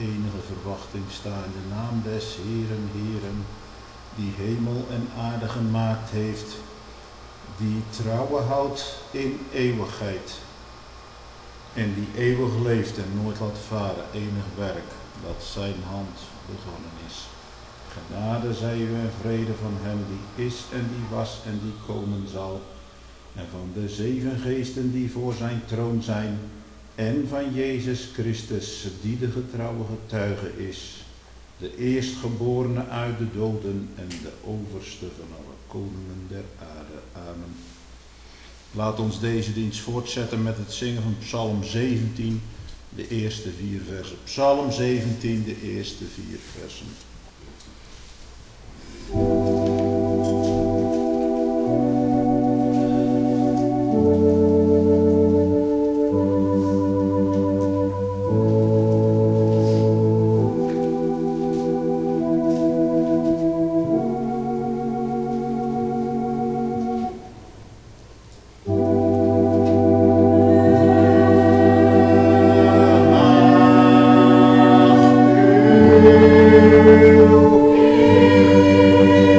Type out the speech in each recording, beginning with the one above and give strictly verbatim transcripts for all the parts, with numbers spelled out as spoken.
enige verwachting sta in de naam des Heeren, Heeren, die hemel en aarde gemaakt heeft, die trouwe houdt in eeuwigheid en die eeuwig leeft en nooit laat varen enig werk dat zijn hand begonnen is. Genade zij u en vrede van hem die is en die was en die komen zal, en van de zeven geesten die voor zijn troon zijn, en van Jezus Christus die de getrouwe getuige is, de eerstgeborene uit de doden en de overste van alle koningen der aarde. Amen. Laat ons deze dienst voortzetten met het zingen van Psalm zeventien, de eerste vier versen. Psalm zeventien, de eerste vier versen. Thank you.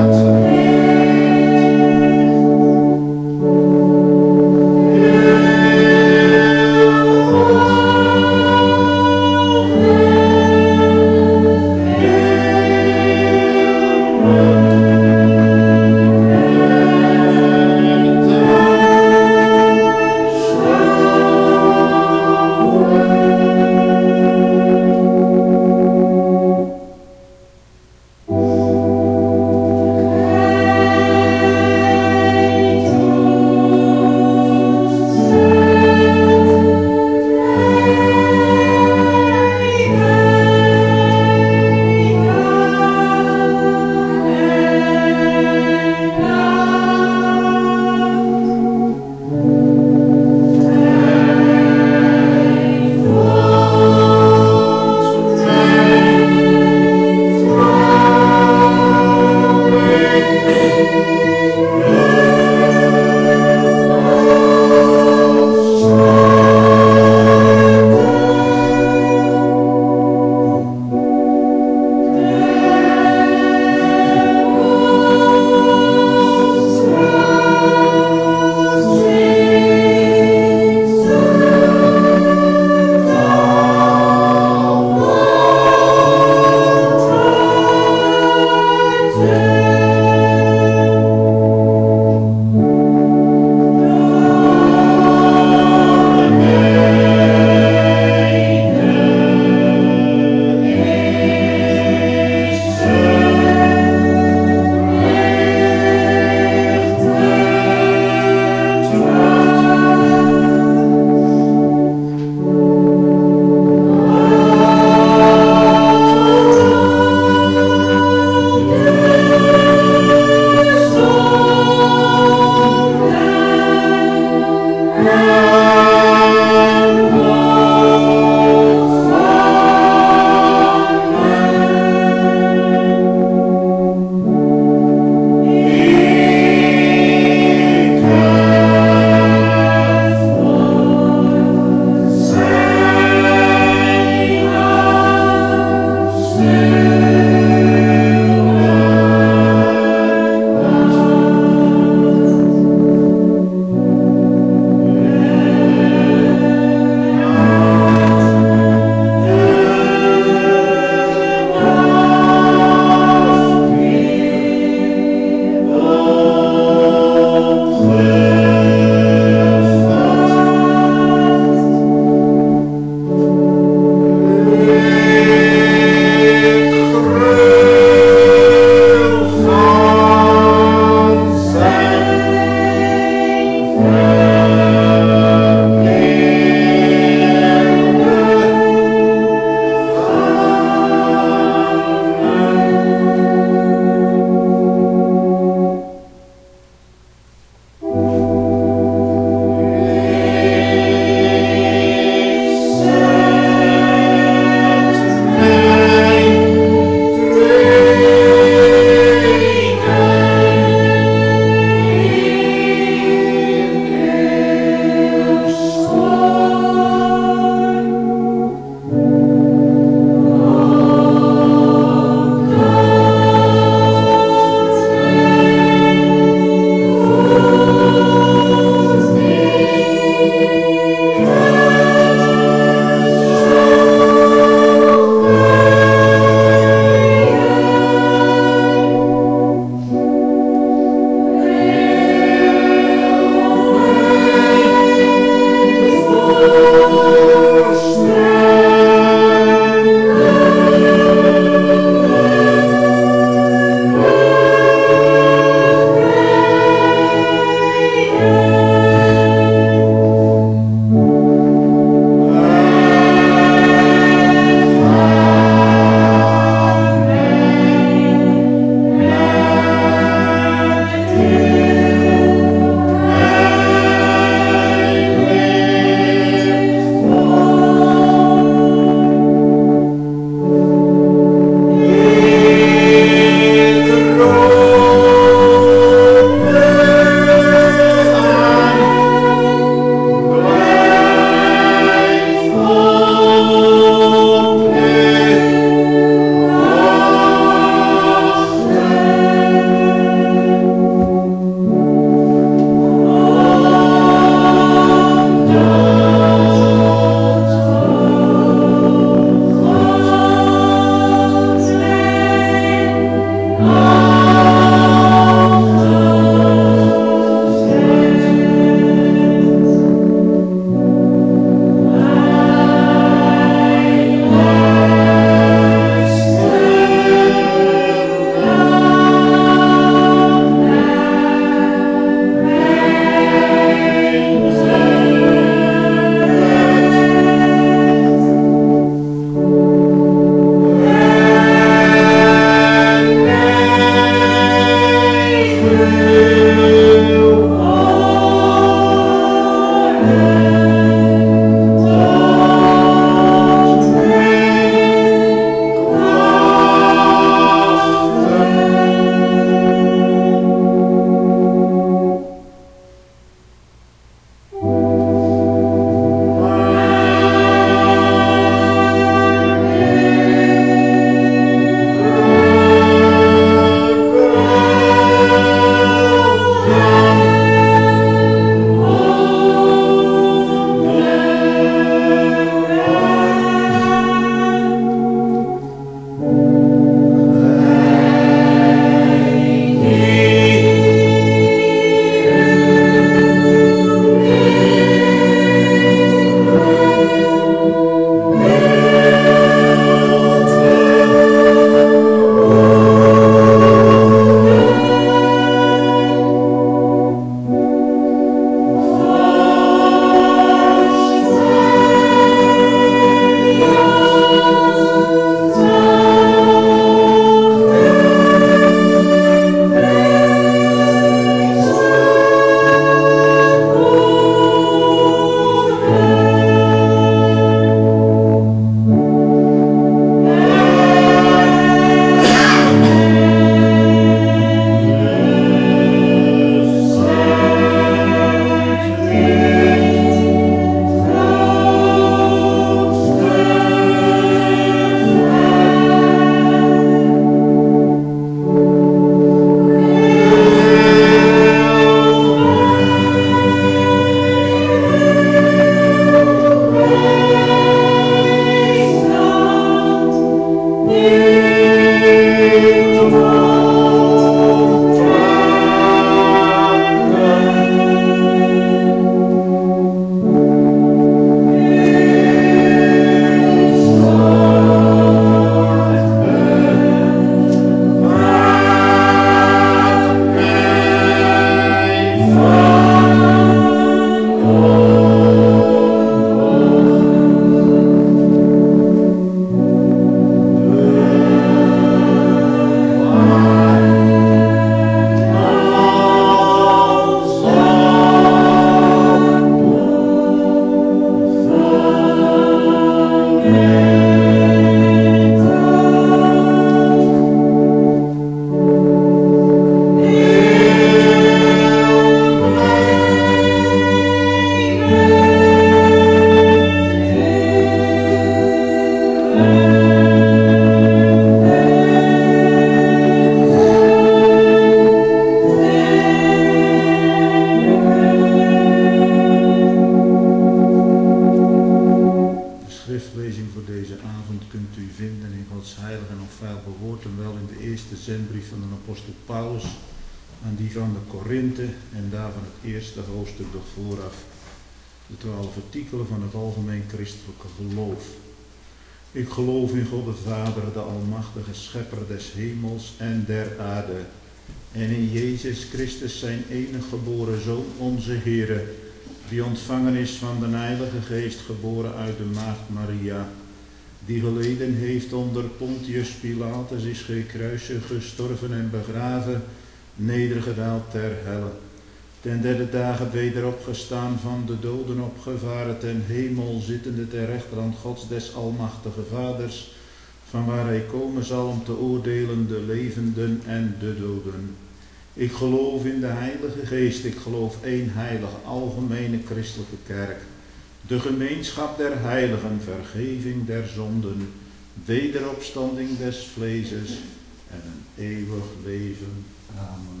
Korinthe en daarvan het eerste hoofdstuk nog vooraf. De twaalf artikelen van het algemeen christelijke geloof. Ik geloof in God de Vader, de almachtige schepper des hemels en der aarde. En in Jezus Christus zijn enige geboren Zoon, onze Heere, die ontvangen is van de Heilige Geest, geboren uit de maagd Maria, die geleden heeft onder Pontius Pilatus, is gekruisigd, gestorven en begraven, nedergedaald ter helle. Ten derde dagen weder opgestaan, van de doden opgevaren, ten hemel zittende ter rechterhand Gods des almachtige Vaders, van waar hij komen zal om te oordelen de levenden en de doden. Ik geloof in de Heilige Geest, ik geloof één heilige, algemene christelijke kerk, de gemeenschap der heiligen, vergeving der zonden, wederopstanding des vleeses en een eeuwig leven. Amen.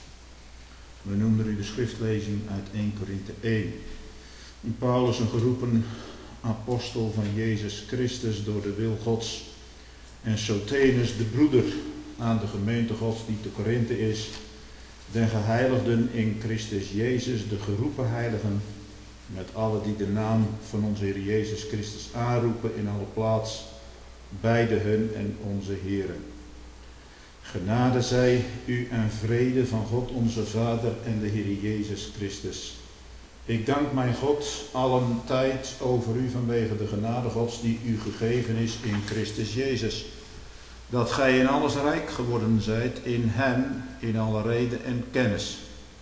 We noemen u de schriftlezing uit eerste Korinthe één. In Paulus, een geroepen apostel van Jezus Christus door de wil Gods, en Sotenus, de broeder aan de gemeente Gods die te Korinthe is, den geheiligden in Christus Jezus, de geroepen heiligen, met alle die de naam van onze Heer Jezus Christus aanroepen in alle plaats, beide hun en onze Heere. Genade zij u en vrede van God onze Vader en de Heer Jezus Christus. Ik dank mijn God allen tijd over u vanwege de genade Gods die u gegeven is in Christus Jezus. Dat gij in alles rijk geworden zijt in hem, in alle reden en kennis.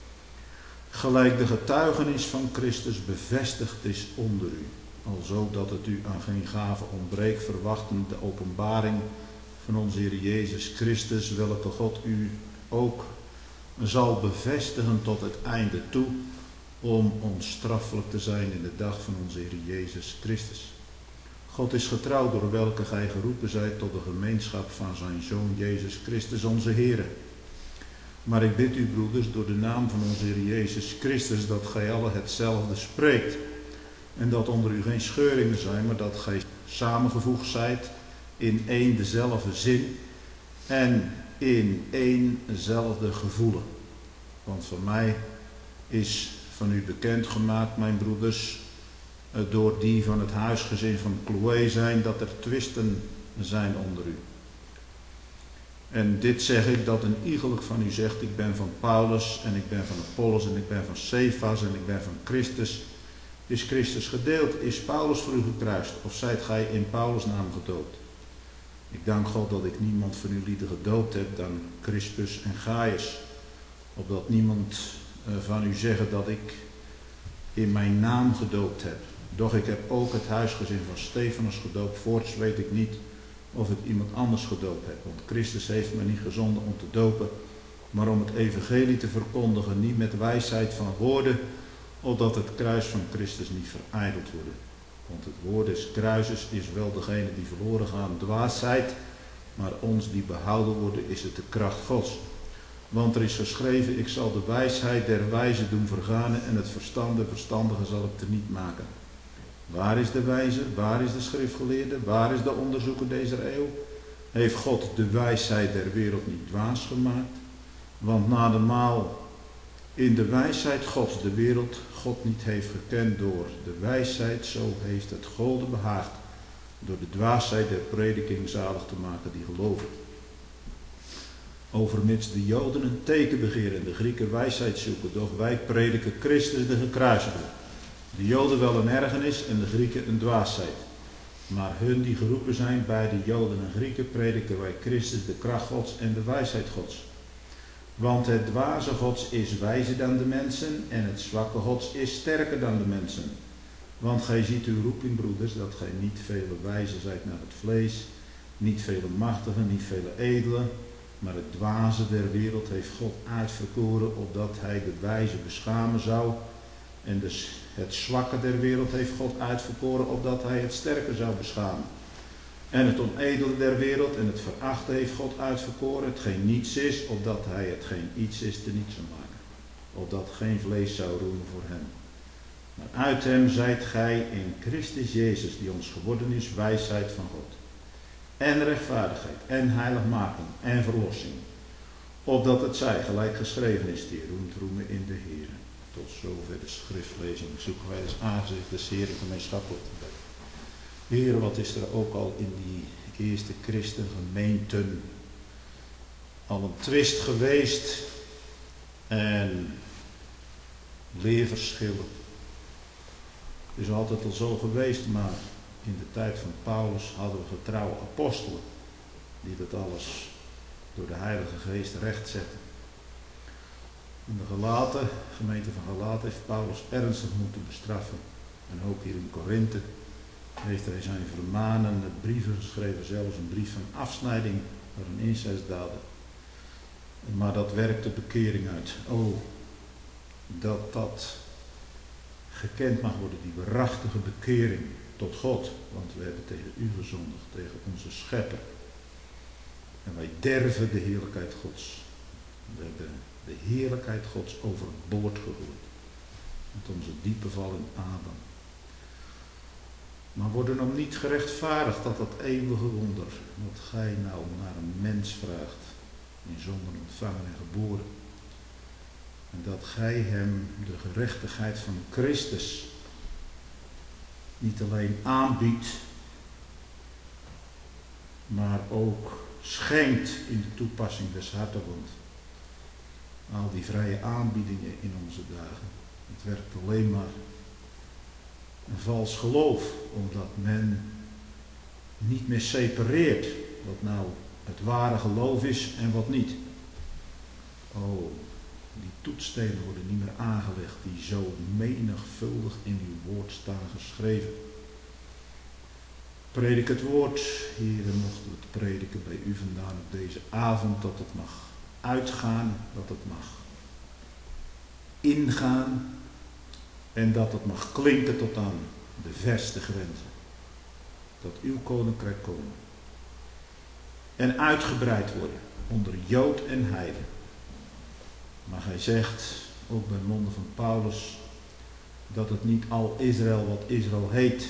Gelijk de getuigenis van Christus bevestigd is onder u, alzo dat het u aan geen gave ontbreekt, verwachtend de openbaring van onze Heer Jezus Christus, welke God u ook zal bevestigen tot het einde toe, om onstraffelijk te zijn in de dag van onze Heer Jezus Christus. God is getrouw, door welke gij geroepen zijt tot de gemeenschap van zijn Zoon Jezus Christus onze Heer. Maar ik bid u, broeders, door de naam van onze Heer Jezus Christus, dat gij alle hetzelfde spreekt, en dat onder u geen scheuringen zijn, maar dat gij samengevoegd zijt in één dezelfde zin en in één dezelfde gevoelen. Want van mij is van u bekendgemaakt, mijn broeders, door die van het huisgezin van Chloe zijn, dat er twisten zijn onder u. En dit zeg ik, dat een iegelijk van u zegt, ik ben van Paulus en ik ben van Apollos en ik ben van Cephas en ik ben van Christus. Is Christus gedeeld? Is Paulus voor u gekruist? Of zijt gij in Paulus' naam gedoopt? Ik dank God dat ik niemand van uw lieden gedoopt heb dan Crispus en Gaius, opdat niemand van u zeggen dat ik in mijn naam gedoopt heb. Doch ik heb ook het huisgezin van Stefanus gedoopt, voorts weet ik niet of ik iemand anders gedoopt heb. Want Christus heeft me niet gezonden om te dopen, maar om het evangelie te verkondigen, niet met wijsheid van woorden, opdat het kruis van Christus niet verijdeld wordt. Want het woord des kruises is wel degene die verloren gaan dwaasheid, maar ons die behouden worden is het de kracht Gods. Want er is geschreven, ik zal de wijsheid der wijzen doen vergaan en het verstand der verstandigen zal ik teniet maken. Waar is de wijze? Waar is de schriftgeleerde? Waar is de onderzoeker deze eeuw? Heeft God de wijsheid der wereld niet dwaas gemaakt? Want na de maal in de wijsheid Gods de wereld God niet heeft gekend door de wijsheid, zo heeft het Gode behaagd door de dwaasheid der prediking zalig te maken die geloven. Overmits de Joden een teken begeren en de Grieken wijsheid zoeken, doch wij prediken Christus de gekruisigde. De Joden wel een ergernis en de Grieken een dwaasheid. Maar hun die geroepen zijn bij de Joden en Grieken prediken wij Christus de kracht Gods en de wijsheid Gods. Want het dwaze Gods is wijzer dan de mensen en het zwakke Gods is sterker dan de mensen. Want gij ziet uw roeping, broeders, dat gij niet vele wijzen zijt naar het vlees, niet vele machtigen, niet vele edelen, maar het dwaze der wereld heeft God uitverkoren, opdat hij de wijze beschamen zou. En dus het zwakke der wereld heeft God uitverkoren, opdat hij het sterke zou beschamen. En het onedele der wereld en het verachte heeft God uitverkoren, hetgeen niets is, opdat hij hetgeen iets is te niets zou maken. Opdat geen vlees zou roemen voor hem. Maar uit hem zijt gij in Christus Jezus, die ons geworden is, wijsheid van God. En rechtvaardigheid, en heiligmaking, en verlossing. opdat het zij, gelijk geschreven is, die roemt roemen in de Heer. Tot zover de schriftlezing. Zoeken wij dus aangezicht des Heeren gemeenschappelijk te bidden. Heer, wat is er ook al in die eerste christengemeenten al een twist geweest en leerverschillen. Het is altijd al zo geweest, maar in de tijd van Paulus hadden we getrouwe apostelen die dat alles door de Heilige Geest recht zetten. In de Galaten, gemeente van Galaten, heeft Paulus ernstig moeten bestraffen. En ook hier in Korinthe heeft hij zijn vermanende brieven geschreven, zelfs een brief van afsnijding voor een incestdader. Maar dat werkt de bekering uit. Oh, dat dat gekend mag worden, die waarachtige bekering tot God. Want we hebben tegen u gezondigd, tegen onze schepper. En wij derven de heerlijkheid Gods. We hebben de heerlijkheid Gods overboord gegooid. Met onze diepe val in Adam. Maar worden om niet gerechtvaardigd dat dat eeuwige wonder, wat gij nou naar een mens vraagt, in zonde ontvangen en geboren. En dat gij hem de gerechtigheid van Christus niet alleen aanbiedt, maar ook schenkt in de toepassing des harten. Want al die vrije aanbiedingen in onze dagen, het werkt alleen maar een vals geloof, omdat men niet meer separeert wat nou het ware geloof is en wat niet. Oh, die toetsstenen worden niet meer aangelegd, die zo menigvuldig in uw woord staan geschreven. Predik het woord, heren, mochten we het prediken bij u vandaan op deze avond, dat het mag uitgaan, dat het mag ingaan en dat het mag klinken tot aan de verste grenzen. Dat uw koninkrijk komen en uitgebreid worden onder Jood en Heiden. Maar hij zegt, ook bij monden van Paulus, dat het niet al Israël wat Israël heet.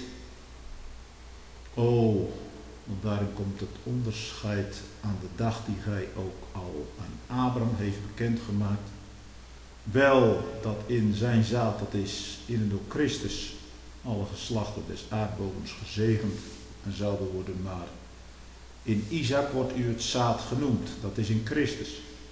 Oh, want daarin komt het onderscheid aan de dag die gij ook al aan Abraham heeft bekendgemaakt. Wel dat in zijn zaad, dat is in en door Christus, alle geslachten des aardbodems gezegend en zouden worden, maar in Isaac wordt u het zaad genoemd, dat is in Christus.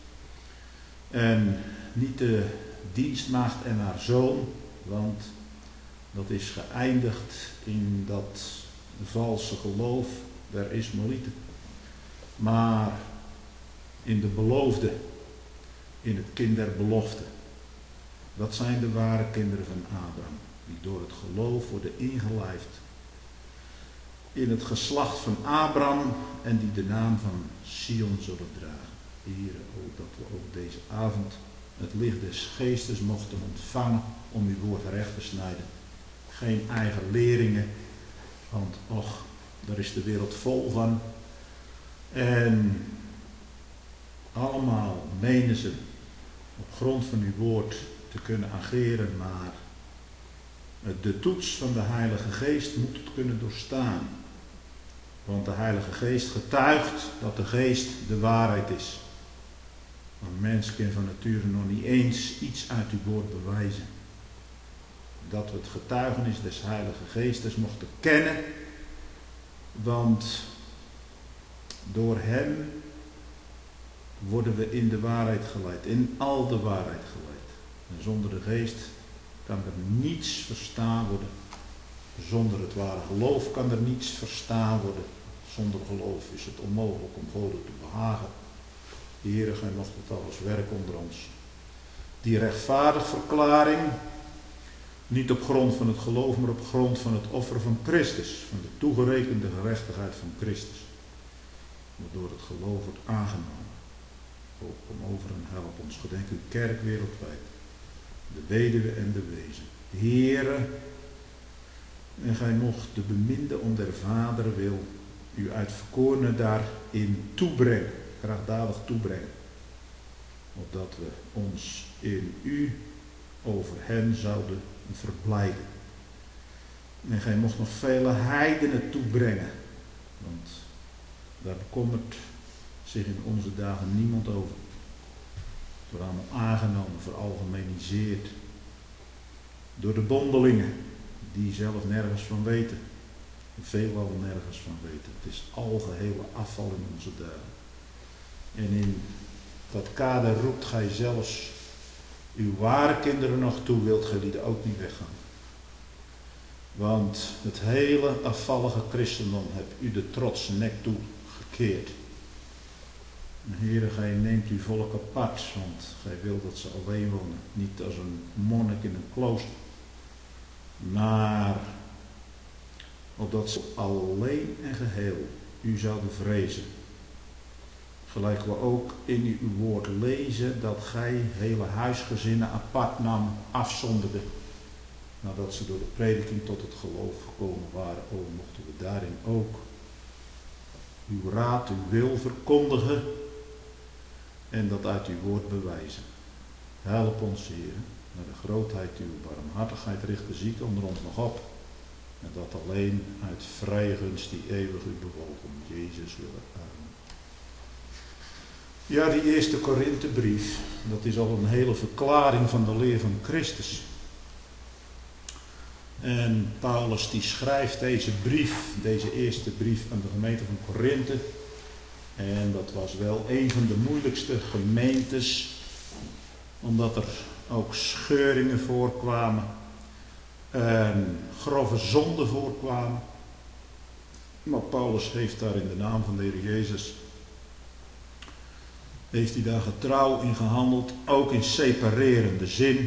En niet de dienstmaagd en haar zoon, want dat is geëindigd in dat valse geloof der Ismaëlieten. Maar in de beloofde, in het kind der belofte. Dat zijn de ware kinderen van Abraham, die door het geloof worden ingelijfd in het geslacht van Abraham en die de naam van Sion zullen dragen. Heere, ook dat we ook deze avond het licht des geestes mochten ontvangen om uw woord recht te snijden. Geen eigen leringen, want och, daar is de wereld vol van. En allemaal menen ze op grond van uw woord te kunnen ageren, maar de toets van de Heilige Geest moet het kunnen doorstaan. Want de Heilige Geest getuigt dat de Geest de waarheid is. Een mens kan van nature nog niet eens iets uit uw woord bewijzen. Dat we het getuigenis des Heilige Geestes mochten kennen, want door hem worden we in de waarheid geleid, in al de waarheid geleid. En zonder de Geest kan er niets verstaan worden. Zonder het ware geloof kan er niets verstaan worden. Zonder geloof is het onmogelijk om God te behagen. Heere, gij mocht het alles werk onder ons. Die rechtvaardig verklaring, niet op grond van het geloof, maar op grond van het offer van Christus. Van de toegerekende gerechtigheid van Christus. Waardoor het geloof wordt aangenomen. Ook om over en help ons gedenk uw kerk wereldwijd. De weduwe en de wezen. Heere, en gij mocht de beminde om der Vader wil u uitverkorene daarin toebrengen. Krachtdadig toebrengen. Opdat we ons in u over hen zouden verblijden. En gij mocht nog vele heidenen toebrengen. Want daar bekommert zich in onze dagen niemand over. wordt allemaal aangenomen, veralgemeniseerd. Door de bondelingen, die zelf nergens van weten. Veelal nergens van weten. Het is algehele afval in onze dagen. En in dat kader roept gij zelfs uw ware kinderen nog toe, wilt gij die ook niet weggaan. Want het hele afvallige christendom hebt u de trotse nek toegekeerd. En Heere, gij neemt uw volk apart, want gij wilt dat ze alleen wonen. Niet als een monnik in een klooster. Maar opdat ze alleen en geheel u zouden vrezen. Gelijk we ook in uw woord lezen dat gij hele huisgezinnen apart nam, afzonderde. Nadat ze door de prediking tot het geloof gekomen waren, o, mochten we daarin ook uw raad, uw wil verkondigen en dat uit uw woord bewijzen. Help ons, Heer, naar de grootheid uw barmhartigheid richt de zieken onder ons nog op. En dat alleen uit vrije gunst die eeuwig u bewogen, om Jezus willen. Amen. Ja, die eerste Korinthebrief, dat is al een hele verklaring van de leer van Christus. En Paulus die schrijft deze brief, deze eerste brief aan de gemeente van Korinthe. En dat was wel een van de moeilijkste gemeentes, omdat er ook scheuringen voorkwamen. En grove zonden voorkwamen. Maar Paulus heeft daar in de naam van de Heer Jezus, heeft hij daar getrouw in gehandeld, ook in separerende zin.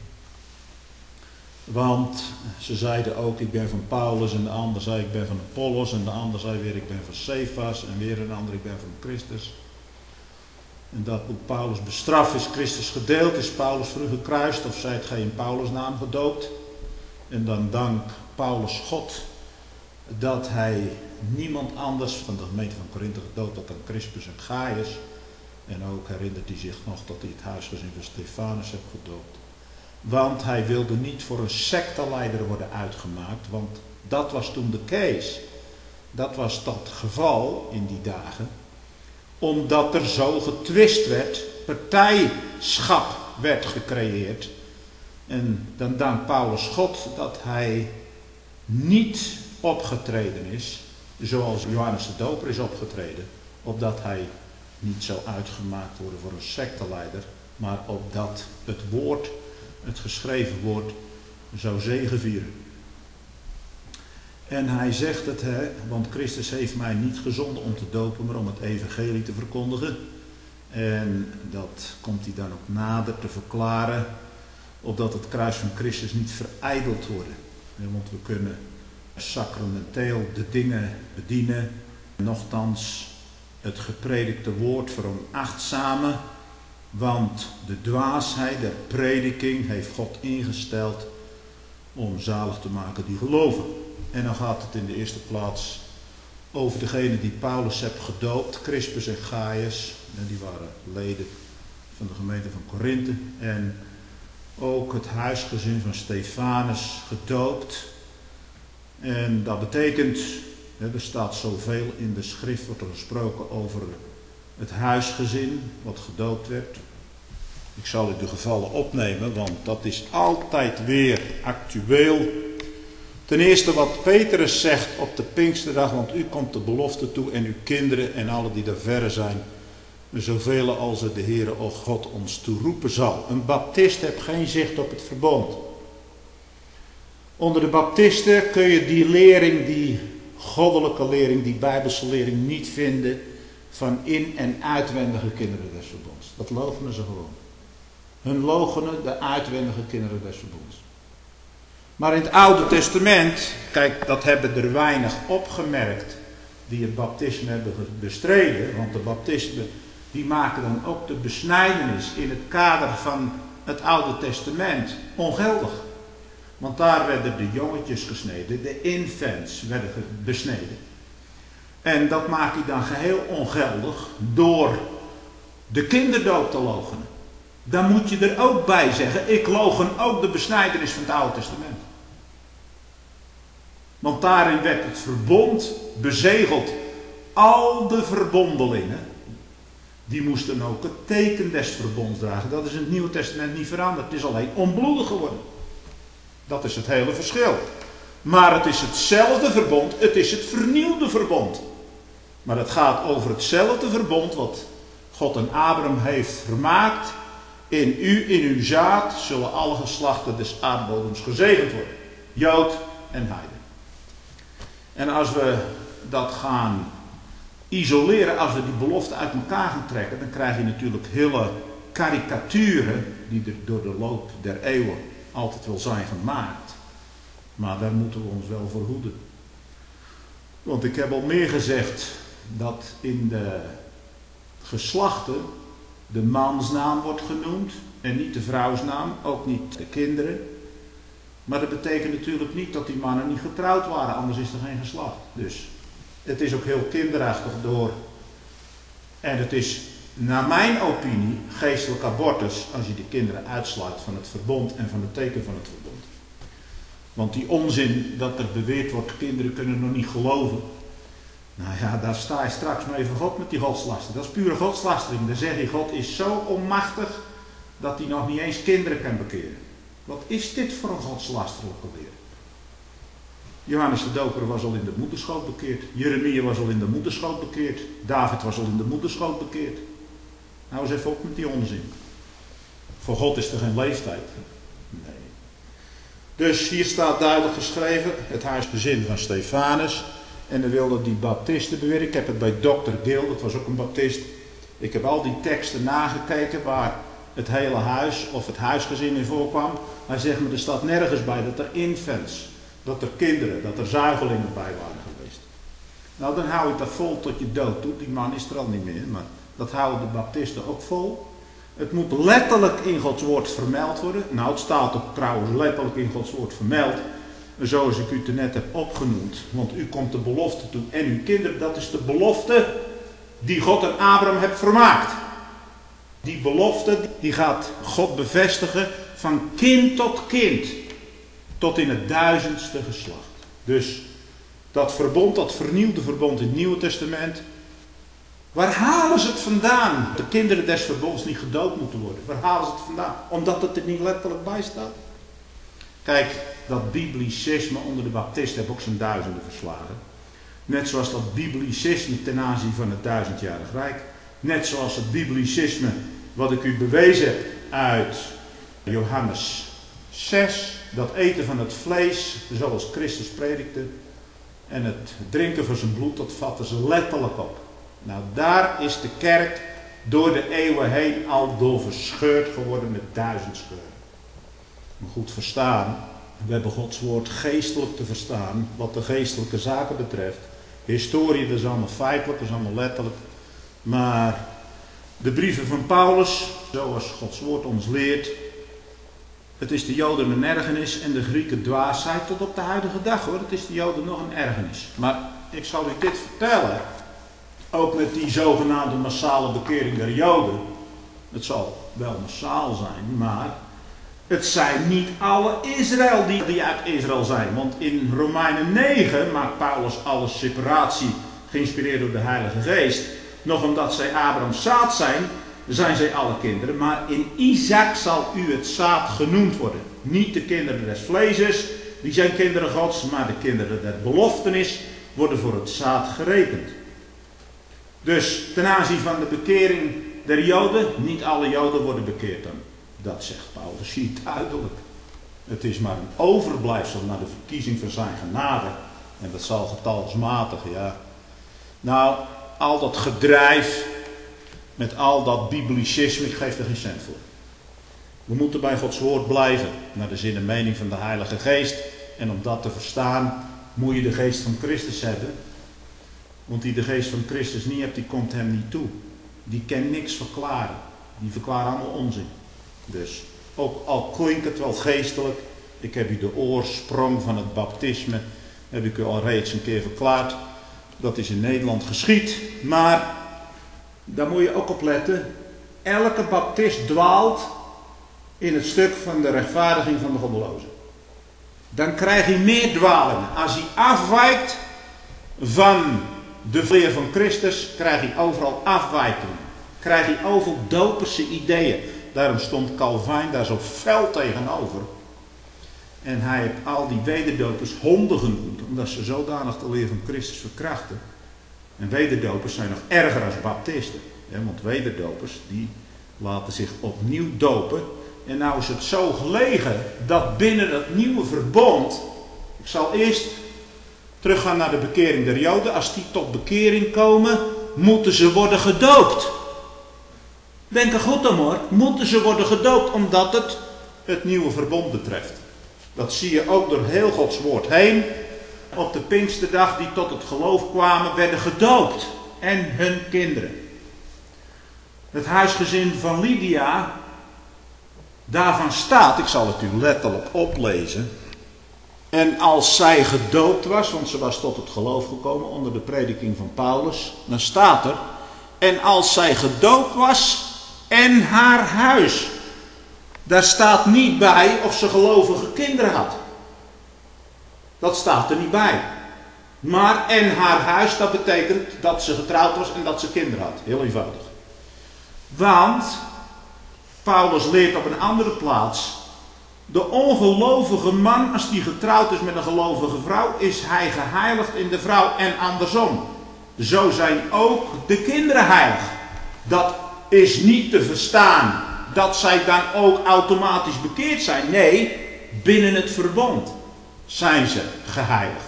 Want ze zeiden ook, ik ben van Paulus, en de ander zei, ik ben van Apollos, en de ander zei weer, ik ben van Cephas, en weer een ander, ik ben van Christus. En dat moet Paulus bestraffen. Is Christus gedeeld? Is Paulus vroeg gekruist? Of zijt gij in Paulus' naam gedoopt? En dan dank Paulus God dat hij niemand anders van de gemeente van Korinthe gedoopt had dan Crispus en Gaius. En ook herinnert hij zich nog dat hij het huisgezin van Stefanus heeft gedoopt. Want hij wilde niet voor een secteleider worden uitgemaakt, want dat was toen de case. Dat was dat geval in die dagen. Omdat er zo getwist werd, partijschap werd gecreëerd. En dan dankt Paulus God dat hij niet opgetreden is, zoals Johannes de Doper is opgetreden. Opdat hij niet zou uitgemaakt worden voor een secteleider, maar opdat het woord, het geschreven woord, zou zegevieren. En hij zegt het, hè, want Christus heeft mij niet gezonden om te dopen, maar om het evangelie te verkondigen. En dat komt hij dan ook nader te verklaren, opdat het kruis van Christus niet verijdeld wordt. Want we kunnen sacramenteel de dingen bedienen, nochtans het gepredikte woord veronachtzamen, want de dwaasheid der prediking heeft God ingesteld om zalig te maken die geloven. En dan gaat het in de eerste plaats over degene die Paulus heeft gedoopt, Crispus en Gaius. En die waren leden van de gemeente van Korinthe. En ook het huisgezin van Stefanus gedoopt. En dat betekent, er staat zoveel in de schrift, wordt er gesproken over het huisgezin wat gedoopt werd. Ik zal u de gevallen opnemen, want dat is altijd weer actueel. Ten eerste wat Petrus zegt op de Pinksterdag, want u komt de belofte toe en uw kinderen en alle die daar verre zijn, zoveel als de Heere, o God, ons toeroepen zal. Een baptist heeft geen zicht op het verbond. Onder de baptisten kun je die lering, die goddelijke lering, die bijbelse lering niet vinden van in- en uitwendige kinderen des verbonds. Dat loochenen ze gewoon. Hun loochenen de uitwendige kinderen des verbonds. Maar in het Oude Testament, kijk, dat hebben er weinig opgemerkt die het baptisme hebben bestreden. Want de baptisten die maken dan ook de besnijdenis in het kader van het Oude Testament ongeldig. Want daar werden de jongetjes gesneden, de infants werden besneden. En dat maakt hij dan geheel ongeldig door de kinderdoop te loochenen. Dan moet je er ook bij zeggen, ik loochen ook de besnijdenis van het Oude Testament. Want daarin werd het verbond bezegeld. Al de verbondelingen Die moesten ook het teken des verbonds dragen. Dat is in het Nieuwe Testament niet veranderd. Het is alleen onbloedig geworden. Dat is het hele verschil. Maar het is hetzelfde verbond. Het is het vernieuwde verbond. Maar het gaat over hetzelfde verbond wat God en Abraham heeft vermaakt. In u, in uw zaad, zullen alle geslachten des aardbodems gezegend worden. Jood en heiden. En als we dat gaan isoleren, als we die belofte uit elkaar gaan trekken, dan krijg je natuurlijk hele karikaturen die er door de loop der eeuwen altijd wel zijn gemaakt. Maar daar moeten we ons wel voor hoeden. Want ik heb al meer gezegd dat in de geslachten de mansnaam wordt genoemd en niet de vrouwsnaam, ook niet de kinderen. Maar dat betekent natuurlijk niet dat die mannen niet getrouwd waren, anders is er geen geslacht. Dus het is ook heel kinderachtig door. En het is, naar mijn opinie, geestelijk abortus als je de kinderen uitsluit van het verbond en van het teken van het verbond. Want die onzin dat er beweerd wordt, kinderen kunnen nog niet geloven. Nou ja, daar sta je straks mee voor God met die godslaster. Dat is pure godslastering. Dan zeg je, God is zo onmachtig dat hij nog niet eens kinderen kan bekeren. Wat is dit voor een godslasterlijke leer? Johannes de Doper was al in de moederschoot bekeerd. Jeremia was al in de moederschoot bekeerd. David was al in de moederschoot bekeerd. Nou eens even op met die onzin. Voor God is er geen leeftijd. Nee. Dus hier staat duidelijk geschreven, het huisgezin van Stefanus. En dan wilden die baptisten beweren. Ik heb het bij dokter Gil, dat was ook een baptist. Ik heb al die teksten nagekeken waar het hele huis of het huisgezin in voorkwam. Hij zegt me, er staat nergens bij dat er infants, dat er kinderen, dat er zuigelingen bij waren geweest. Nou, dan hou je dat vol tot je dood toe. Die man is er al niet meer, maar dat houden de baptisten ook vol. Het moet letterlijk in Gods woord vermeld worden. Nou, het staat ook trouwens letterlijk in Gods woord vermeld. Zoals ik u te net heb opgenoemd. Want u komt de belofte toe en uw kinderen. Dat is de belofte die God en Abraham heeft vermaakt. Die belofte die gaat God bevestigen van kind tot kind. Tot in het duizendste geslacht. Dus dat verbond, dat vernieuwde verbond in het Nieuwe Testament. Waar halen ze het vandaan? De kinderen des verbonds niet gedoopt moeten worden. Waar halen ze het vandaan? Omdat het er niet letterlijk bij staat. Kijk, dat biblicisme onder de baptisten heeft ook zijn duizenden verslagen. Net zoals dat biblicisme ten aanzien van het duizendjarig rijk. Net zoals het biblicisme wat ik u bewezen heb uit Johannes zes. Dat eten van het vlees, zoals Christus predikte. En het drinken van zijn bloed, dat vatten ze letterlijk op. Nou, daar is de kerk door de eeuwen heen al door verscheurd geworden met duizend scheuren. Maar goed verstaan, we hebben Gods woord geestelijk te verstaan, wat de geestelijke zaken betreft. Historie, dat is allemaal feitelijk, dat is allemaal letterlijk. Maar de brieven van Paulus, zoals Gods woord ons leert, het is de Joden een ergernis en de Grieken dwaasheid tot op de huidige dag hoor. Het is de Joden nog een ergernis. Maar ik zal u dit vertellen. Ook met die zogenaamde massale bekering der Joden. Het zal wel massaal zijn, maar het zijn niet alle Israël die, die uit Israël zijn. Want in Romeinen negen maakt Paulus alle separatie, geïnspireerd door de Heilige Geest. Nog omdat zij Abrahams zaad zijn, zijn zij alle kinderen. Maar in Isaac zal u het zaad genoemd worden. Niet de kinderen des vleeses, die zijn kinderen Gods, maar de kinderen der beloftenis worden voor het zaad gerekend. Dus ten aanzien van de bekering der Joden, niet alle Joden worden bekeerd dan. Dat zegt Paulus hier duidelijk. Het is maar een overblijfsel naar de verkiezing van zijn genade. En dat zal getalsmatig, ja. Nou, al dat gedrijf met al dat biblicisme, ik geef er geen cent voor. We moeten bij Gods woord blijven, naar de zin en mening van de Heilige Geest. En om dat te verstaan, moet je de geest van Christus hebben. Want die de geest van Christus niet hebt, die komt hem niet toe. Die kan niks verklaren. Die verklaren allemaal onzin. Dus, ook al klinkt het wel geestelijk, ik heb u de oorsprong van het baptisme, heb ik u al reeds een keer verklaard. Dat is in Nederland geschied, maar daar moet je ook op letten. Elke baptist dwaalt in het stuk van de rechtvaardiging van de goddelozen. Dan krijg je meer dwalingen. Als hij afwijkt van de leer van Christus, krijg je overal afwijkingen. krijg je overal doperse ideeën. Daarom stond Calvijn daar zo fel tegenover. En hij heeft al die wederdopers honden genoemd, omdat ze zodanig de leer van Christus verkrachten. En wederdopers zijn nog erger als baptisten. Hè, want wederdopers die laten zich opnieuw dopen. En nou is het zo gelegen dat binnen dat nieuwe verbond, ik zal eerst teruggaan naar de bekering der Joden. Als die tot bekering komen, moeten ze worden gedoopt. Denk er goed om hoor. Moeten ze worden gedoopt omdat het het nieuwe verbond betreft. Dat zie je ook door heel Gods woord heen. Op de Pinksterdag die tot het geloof kwamen, werden gedoopt. En hun kinderen. Het huisgezin van Lydia, daarvan staat, ik zal het u letterlijk oplezen. En als zij gedoopt was, want ze was tot het geloof gekomen onder de prediking van Paulus, dan staat er, en als zij gedoopt was en haar huis. Daar staat niet bij of ze gelovige kinderen had. Dat staat er niet bij. Maar en haar huis, dat betekent dat ze getrouwd was en dat ze kinderen had. Heel eenvoudig. Want Paulus leert op een andere plaats, de ongelovige man, als die getrouwd is met een gelovige vrouw, is hij geheiligd in de vrouw en andersom. Zo zijn ook de kinderen heilig. Dat is niet te verstaan dat zij dan ook automatisch bekeerd zijn. Nee, binnen het verbond zijn ze geheiligd.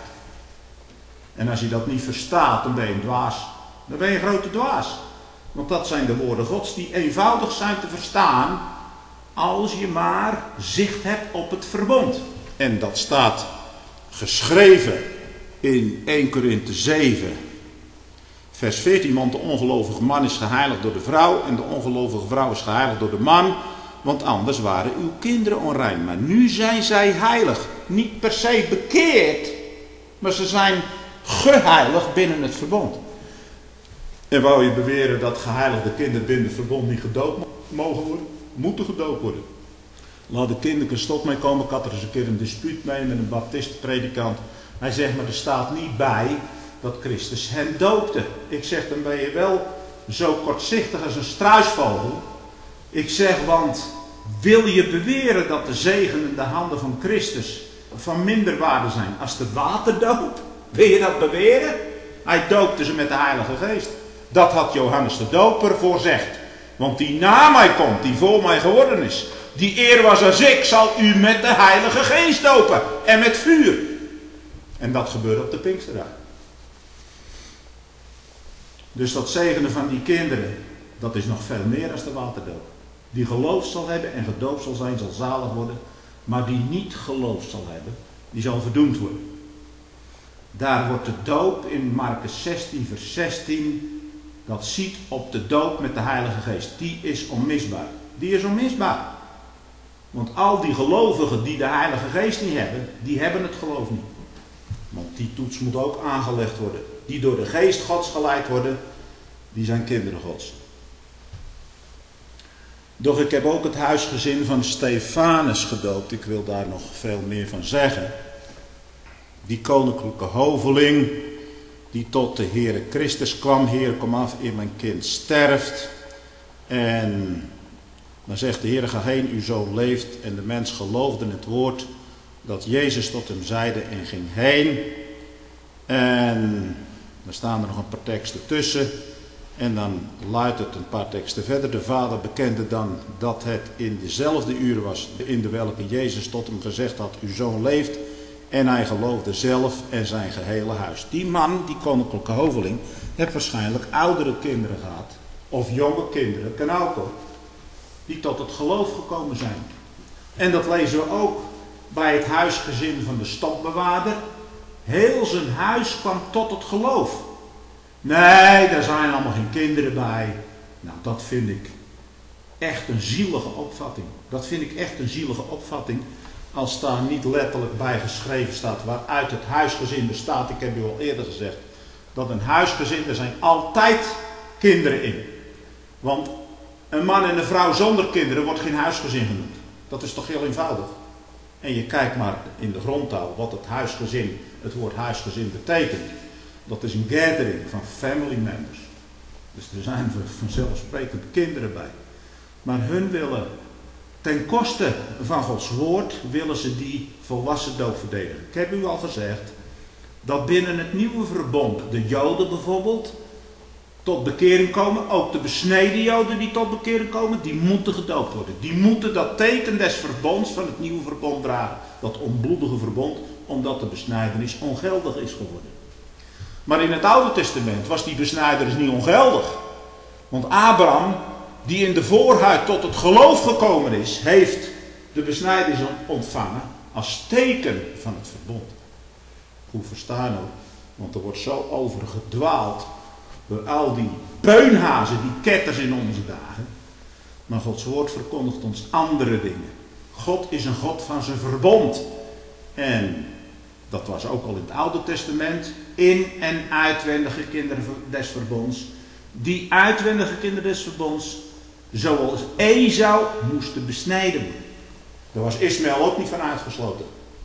En als je dat niet verstaat, dan ben je een dwaas. Dan ben je een grote dwaas. Want dat zijn de woorden Gods die eenvoudig zijn te verstaan als je maar zicht hebt op het verbond. En dat staat geschreven in eerste Korinthe zeven, vers veertien. Want de ongelovige man is geheiligd door de vrouw en de ongelovige vrouw is geheiligd door de man. Want anders waren uw kinderen onrein. Maar nu zijn zij heilig. Niet per se bekeerd, maar ze zijn geheiligd binnen het verbond. En wou je beweren dat geheiligde kinderen binnen het verbond niet gedoopt mogen worden? Moeten gedoopt worden. Laat de kinderen stop mee komen. Ik had er eens een keer een dispuut mee met een baptistenpredikant. Hij zegt, maar er staat niet bij dat Christus hen doopte. Ik zeg, dan ben je wel zo kortzichtig als een struisvogel. Ik zeg, want wil je beweren dat de zegenende handen van Christus van minder waarde zijn als de waterdoop? Wil je dat beweren? Hij doopte ze met de Heilige Geest. Dat had Johannes de Doper voorzegd. Want die na mij komt, die voor mij geworden is, die eer was als ik, zal u met de Heilige Geest dopen. En met vuur. En dat gebeurde op de Pinksterdag. Dus dat zegenen van die kinderen, dat is nog veel meer dan de waterdoop. Die geloofd zal hebben en gedoopt zal zijn, zal zalig worden. Maar die niet geloofd zal hebben, die zal verdoemd worden. Daar wordt de doop in Markus zestien vers zestien, dat ziet op de doop met de Heilige Geest. Die is onmisbaar. Die is onmisbaar. Want al die gelovigen die de Heilige Geest niet hebben, die hebben het geloof niet. Want die toets moet ook aangelegd worden. Die door de Geest Gods geleid worden, die zijn kinderen Gods. Doch ik heb ook het huisgezin van Stefanus gedoopt. Ik wil daar nog veel meer van zeggen. Die koninklijke hoveling die tot de Heere Christus kwam. Heer, kom af, eer mijn kind sterft. En dan zegt de Heer, ga heen, uw zoon leeft. En de mens geloofde het woord dat Jezus tot hem zeide en ging heen. En er staan er nog een paar teksten tussen. En dan luidt het een paar teksten verder. De vader bekende dan dat het in dezelfde uur was in de welke Jezus tot hem gezegd had, uw zoon leeft. En hij geloofde zelf en zijn gehele huis. Die man, die koninklijke hoveling, heeft waarschijnlijk oudere kinderen gehad. Of jonge kinderen, kan ook hoor. Die tot het geloof gekomen zijn. En dat lezen we ook bij het huisgezin van de stokbewaarder. Heel zijn huis kwam tot het geloof. Nee, daar zijn allemaal geen kinderen bij. Nou, dat vind ik echt een zielige opvatting. Dat vind ik echt een zielige opvatting. Als daar niet letterlijk bij geschreven staat waaruit het huisgezin bestaat. Ik heb u al eerder gezegd dat een huisgezin, er zijn altijd kinderen in. Want een man en een vrouw zonder kinderen wordt geen huisgezin genoemd. Dat is toch heel eenvoudig. En je kijkt maar in de grondtaal wat het huisgezin, het woord huisgezin betekent. Dat is een gathering van family members. Dus er zijn vanzelfsprekend kinderen bij. Maar hun willen ten koste van Gods woord, willen ze die volwassen doop verdedigen. Ik heb u al gezegd dat binnen het nieuwe verbond de Joden bijvoorbeeld tot bekering komen. Ook de besneden Joden die tot bekering komen, die moeten gedoopt worden. Die moeten dat teken des verbonds van het nieuwe verbond dragen. Dat onbloedige verbond, omdat de besnijdenis ongeldig is geworden. Maar in het Oude Testament was die besnijdenis niet ongeldig. Want Abraham, die in de voorhuid tot het geloof gekomen is, heeft de besnijdenis ontvangen als teken van het verbond. Goed verstaan ook, want er wordt zo over gedwaald door al die beunhazen, die ketters in onze dagen. Maar Gods woord verkondigt ons andere dingen. God is een God van zijn verbond. En dat was ook al in het Oude Testament. In- en uitwendige kinderen des verbonds. Die uitwendige kinderen des verbonds, zoals Esau, moesten besneden worden. Daar was Ismaël ook niet van uitgesloten.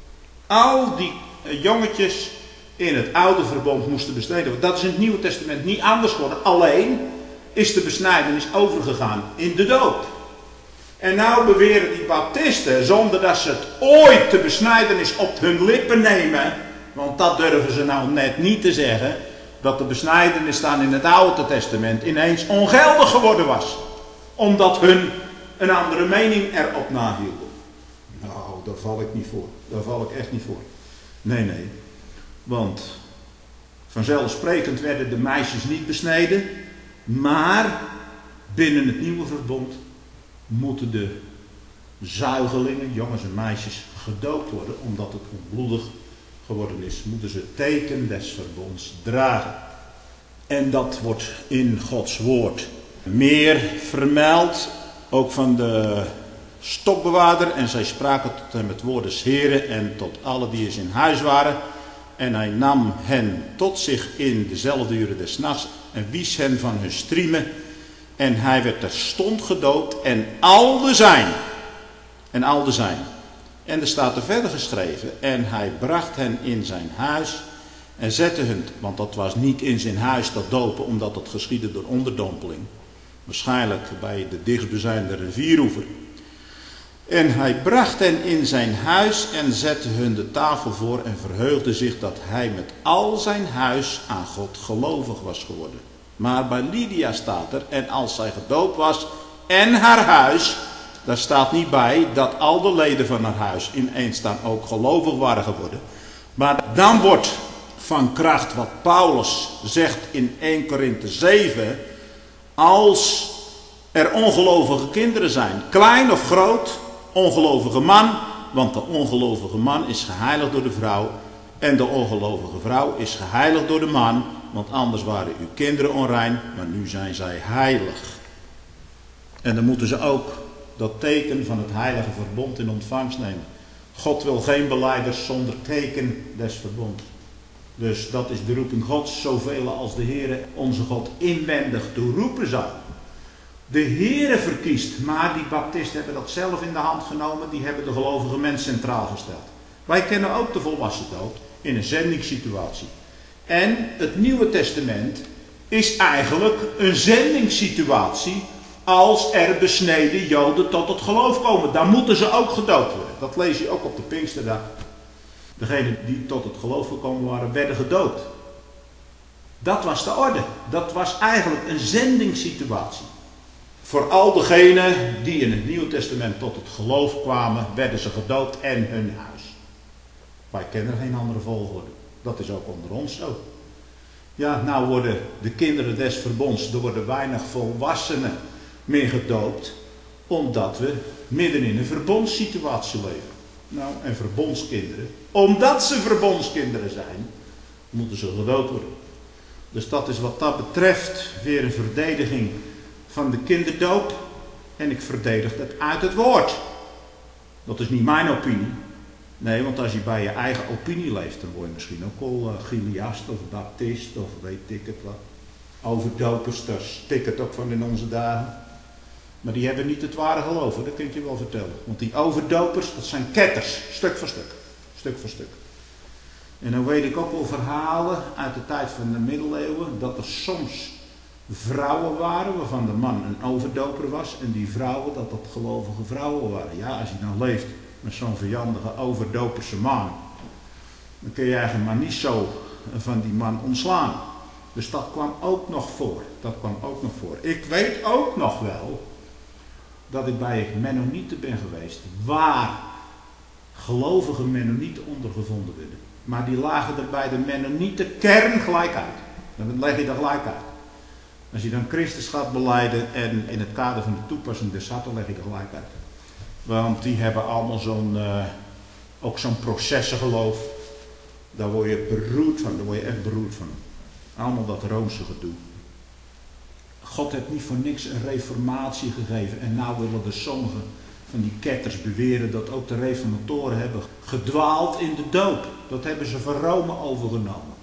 Al die jongetjes in het oude verbond moesten besneden worden. Dat is in het Nieuwe Testament niet anders geworden. Alleen is de besnijdenis overgegaan in de doop. En nou beweren die baptisten, zonder dat ze het ooit de besnijdenis op hun lippen nemen, want dat durven ze nou net niet te zeggen, dat de besnijdenis staan in het Oude Testament ineens ongeldig geworden was. Omdat hun een andere mening erop nahielden. Nou, daar val ik niet voor. Daar val ik echt niet voor. Nee, nee. Want vanzelfsprekend werden de meisjes niet besneden. Maar binnen het nieuwe verbond moeten de zuigelingen, jongens en meisjes, gedoopt worden. Omdat het onbloedig geworden is, moeten ze het teken des verbonds dragen. En dat wordt in Gods woord meer vermeld. Ook van de stokbewaarder. En zij spraken tot hem het woord des Heren en tot alle die eens in huis waren. En hij nam hen tot zich in dezelfde uren des nachts en wies hen van hun striemen. En hij werd terstond gedoopt en al de zijn. En al de zijn. En er staat er verder geschreven. En hij bracht hen in zijn huis en zette hun, want dat was niet in zijn huis dat dopen, omdat dat geschiedde door onderdompeling. Waarschijnlijk bij de dichtstbijzijnde rivieroever. En hij bracht hen in zijn huis en zette hun de tafel voor en verheugde zich dat hij met al zijn huis aan God gelovig was geworden. Maar bij Lydia staat er, en als zij gedoopt was en haar huis, daar staat niet bij dat al de leden van haar huis ineens dan ook gelovig waren geworden. Maar dan wordt van kracht wat Paulus zegt in eerste Korinthe zeven, als er ongelovige kinderen zijn, klein of groot, ongelovige man, want de ongelovige man is geheiligd door de vrouw en de ongelovige vrouw is geheiligd door de man, want anders waren uw kinderen onrein, maar nu zijn zij heilig. En dan moeten ze ook dat teken van het heilige verbond in ontvangst nemen. God wil geen belijders zonder teken des verbonds. Dus dat is de roeping Gods, zoveel als de Heere onze God inwendig toeroepen zou. De Heere verkiest, maar die baptisten hebben dat zelf in de hand genomen, die hebben de gelovige mens centraal gesteld. Wij kennen ook de volwassen doop in een zendingssituatie. En het Nieuwe Testament is eigenlijk een zendingssituatie als er besneden Joden tot het geloof komen. Dan moeten ze ook gedoopt worden. Dat lees je ook op de Pinksterdag. Degenen die tot het geloof gekomen waren, werden gedoopt. Dat was de orde. Dat was eigenlijk een zendingssituatie. Voor al degenen die in het Nieuwe Testament tot het geloof kwamen, werden ze gedoopt en hun huis. Wij kennen geen andere volgorde. Dat is ook onder ons zo. Ja, nou worden de kinderen des verbonds, er worden weinig volwassenen meer gedoopt, omdat we midden in een verbondssituatie leven. Nou, en verbondskinderen, omdat ze verbondskinderen zijn, moeten ze gedoopt worden. Dus dat is wat dat betreft weer een verdediging van de kinderdoop. En ik verdedig dat uit het woord. Dat is niet mijn opinie. Nee, want als je bij je eigen opinie leeft, dan word je misschien ook al uh, Giliast of Baptist of weet ik het wat. Overdopers, daar stik het ook van in onze dagen. Maar die hebben niet het ware geloof, dat kan ik je wel vertellen. Want die overdopers, dat zijn ketters, stuk voor stuk. Stuk voor stuk. En dan weet ik ook wel verhalen uit de tijd van de middeleeuwen, dat er soms vrouwen waren, waarvan de man een overdoper was. En die vrouwen, dat dat gelovige vrouwen waren. Ja, als je dan leeft met zo'n vijandige overdoperse man, dan kun je eigenlijk maar niet zo van die man ontslaan. Dus dat kwam ook nog voor. Dat kwam ook nog voor. Ik weet ook nog wel dat ik bij Mennonieten ben geweest, waar gelovige Mennonieten ondergevonden werden. Maar die lagen er bij de Mennonieten kern gelijk uit. Dan leg je er gelijk uit. Als je dan Christus gaat belijden en in het kader van de toepassing des harten leg je er gelijk uit. Want die hebben allemaal zo'n, uh, ook zo'n processengeloof. Daar word je beroerd van, daar word je echt beroerd van. Allemaal dat Roomse gedoe. God heeft niet voor niks een reformatie gegeven. En nou willen er sommigen van die ketters beweren dat ook de reformatoren hebben gedwaald in de doop. Dat hebben ze van Rome overgenomen.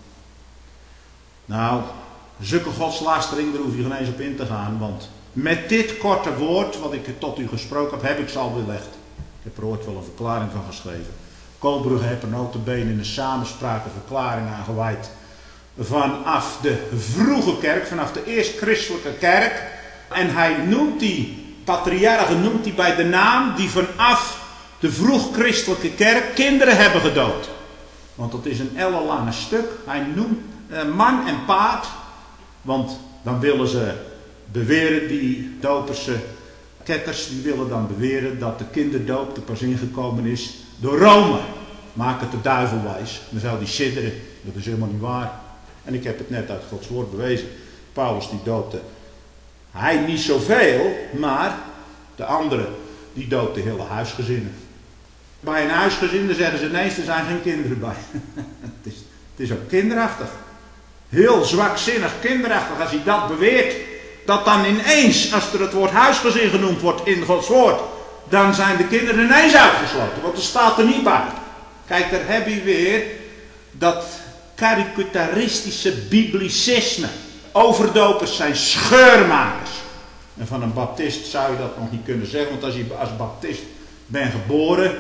Nou, zulke godslastering, daar hoef je geen eens op in te gaan. Want met dit korte woord, wat ik tot u gesproken heb, heb ik ze al belegd. Ik heb er ooit wel een verklaring van geschreven. Koolbrugge heeft er notabene in een samenspraak een verklaring aan gewijd. Vanaf de vroege kerk, vanaf de eerst christelijke kerk. En hij noemt die patriarchen, noemt hij bij de naam die vanaf de vroeg christelijke kerk kinderen hebben gedood. Want dat is een ellenlange stuk. Hij noemt eh, man en paard. Want dan willen ze beweren, die doperse ketters, die willen dan beweren dat de kinderdoop er pas ingekomen is door Rome. Maak het de duivel wijs. Dan zou die sidderen. Dat is helemaal niet waar. En ik heb het net uit Gods woord bewezen. Paulus die doopte. Hij niet zoveel, maar de anderen die doopten hele huisgezinnen. Bij een huisgezin dan zeggen ze ineens, er zijn geen kinderen bij. het, is, het is ook kinderachtig. Heel zwakzinnig kinderachtig als hij dat beweert. Dat dan ineens, als er het woord huisgezin genoemd wordt in Gods woord, dan zijn de kinderen ineens uitgesloten. Want er staat er niet bij. Kijk, daar heb je weer dat karikaturistische biblicisme. Overdopers zijn scheurmakers. En van een baptist zou je dat nog niet kunnen zeggen. Want als je als baptist bent geboren,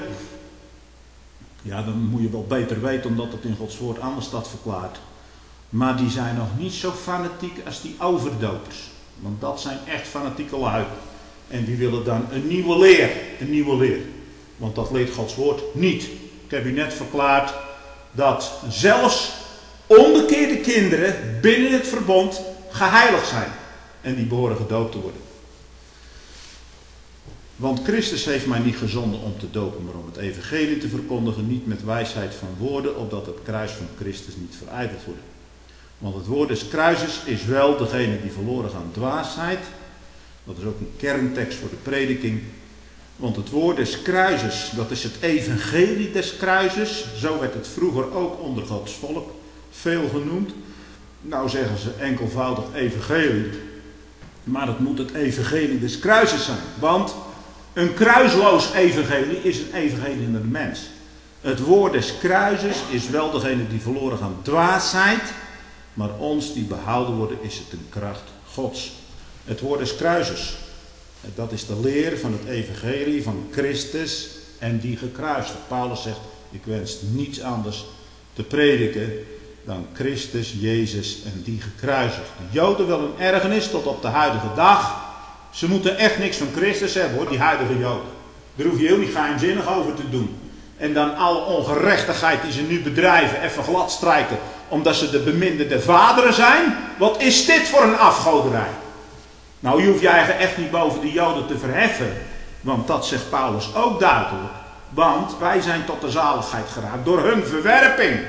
ja, dan moet je wel beter weten omdat het in Gods woord anders staat verklaard. Maar die zijn nog niet zo fanatiek als die overdopers. Want dat zijn echt fanatieke lui. En die willen dan een nieuwe leer. Een nieuwe leer. Want dat leert Gods woord niet. Ik heb u net verklaard dat zelfs onbekeerde kinderen binnen het verbond geheiligd zijn. En die behoren gedoopt te worden. Want Christus heeft mij niet gezonden om te dopen, maar om het evangelie te verkondigen, niet met wijsheid van woorden, opdat het kruis van Christus niet verijdeld wordt. Want het woord des kruises is wel degene die verloren gaan dwaasheid. Dat is ook een kerntekst voor de prediking. Want het woord des kruises, dat is het evangelie des kruises. Zo werd het vroeger ook onder Gods volk veel genoemd. Nou zeggen ze enkelvoudig evangelie. Maar het moet het evangelie des kruises zijn. Want een kruisloos evangelie is een evangelie naar de mens. Het woord des kruises is wel degene die verloren gaan dwaasheid. Maar ons die behouden worden is het een kracht Gods. Het woord des kruises. Dat is de leer van het evangelie van Christus en die gekruisigd. Paulus zegt, ik wens niets anders te prediken dan Christus, Jezus en die gekruisigd. De Joden wel een ergernis tot op de huidige dag. Ze moeten echt niks van Christus hebben hoor, die huidige Joden. Daar hoef je heel niet geheimzinnig over te doen. En dan alle ongerechtigheid die ze nu bedrijven even glad strijken, omdat ze de beminde vaderen zijn. Wat is dit voor een afgoderij? Nou, je hoeft je eigen echt niet boven de Joden te verheffen. Want dat zegt Paulus ook duidelijk. Want wij zijn tot de zaligheid geraakt door hun verwerping.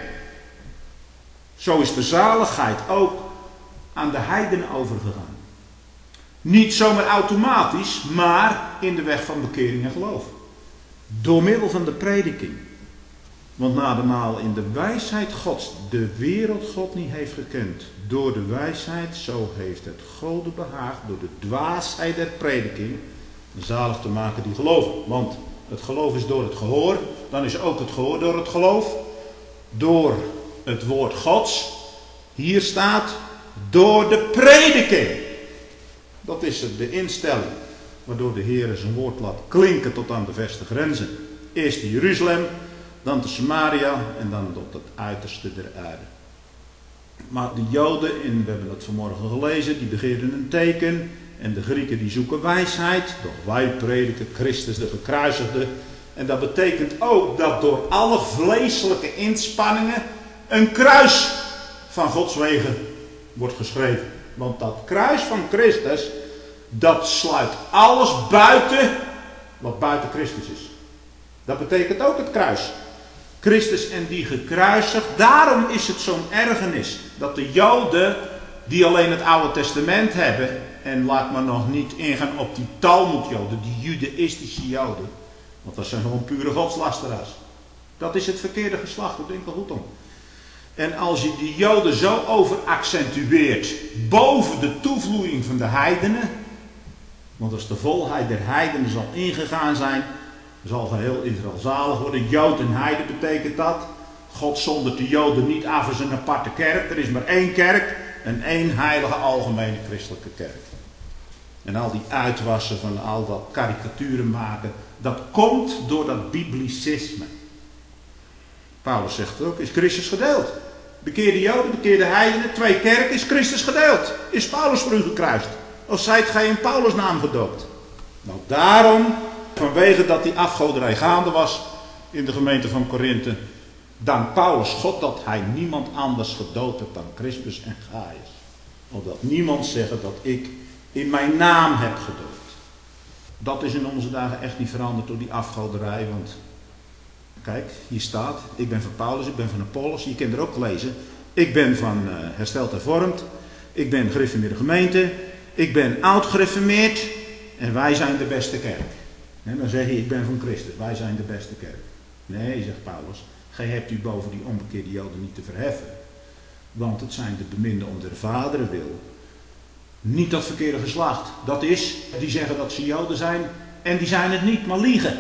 Zo is de zaligheid ook aan de heidenen overgegaan. Niet zomaar automatisch, maar in de weg van bekering en geloof. Door middel van de prediking. Want nademaal in de wijsheid Gods de wereld God niet heeft gekend. Door de wijsheid, zo heeft het Gode behaagd door de dwaasheid der prediking zalig te maken die geloven. Want het geloof is door het gehoor, dan is ook het gehoor door het geloof. Door het woord Gods, hier staat, door de prediking. Dat is het, de instelling waardoor de Heer zijn woord laat klinken tot aan de verste grenzen. Eerst in Jeruzalem, dan te Samaria en dan tot het uiterste der aarde. Maar de Joden, en we hebben dat vanmorgen gelezen, die begeerden een teken. En de Grieken die zoeken wijsheid. Doch wij prediken Christus de gekruisigde. En dat betekent ook dat door alle vleeselijke inspanningen een kruis van Gods wegen wordt geschreven. Want dat kruis van Christus, dat sluit alles buiten wat buiten Christus is. Dat betekent ook het kruis. Christus en die gekruisigd. Daarom is het zo'n ergernis dat de Joden die alleen het Oude Testament hebben, en laat maar nog niet ingaan op die Talmud-Joden, die judaïstische Joden, want dat zijn gewoon pure godslasteraars. Dat is het verkeerde geslacht, daar denk ik goed om. En als je die Joden zo overaccentueert boven de toevloeiing van de heidenen, want als de volheid der heidenen zal ingegaan zijn, zal geheel Israël zalig worden. Jood en heiden betekent dat. God zondert de Joden niet af als een aparte kerk. Er is maar één kerk en één heilige algemene christelijke kerk. En al die uitwassen van al dat karikaturen maken, dat komt door dat biblicisme. Paulus zegt het ook, is Christus gedeeld. Bekeerde Joden, bekeerde heidenen, twee kerken, is Christus gedeeld. Is Paulus voor u gekruist? Of zijt gij in Paulus' naam gedoopt? Nou daarom, vanwege dat die afgoderij gaande was in de gemeente van Korinthe, dank Paulus God dat hij niemand anders gedood heeft dan Crispus en Gaius. Opdat niemand zeggen dat ik in mijn naam heb gedoopt. Dat is in onze dagen echt niet veranderd door die afgoderij, want kijk, hier staat, ik ben van Paulus, ik ben van Apollos, je kunt er ook lezen. Ik ben van uh, Hersteld Hervormd, ik ben gereformeerde gemeente, ik ben oud gereformeerd en wij zijn de beste kerk. En dan zeg je, ik ben van Christus, wij zijn de beste kerk. Nee, zegt Paulus, gij hebt u boven die onbekeerde Joden niet te verheffen. Want het zijn de beminden om der vaderen wil. Niet dat verkeerde geslacht. Dat is, die zeggen dat ze Joden zijn en die zijn het niet, maar liegen.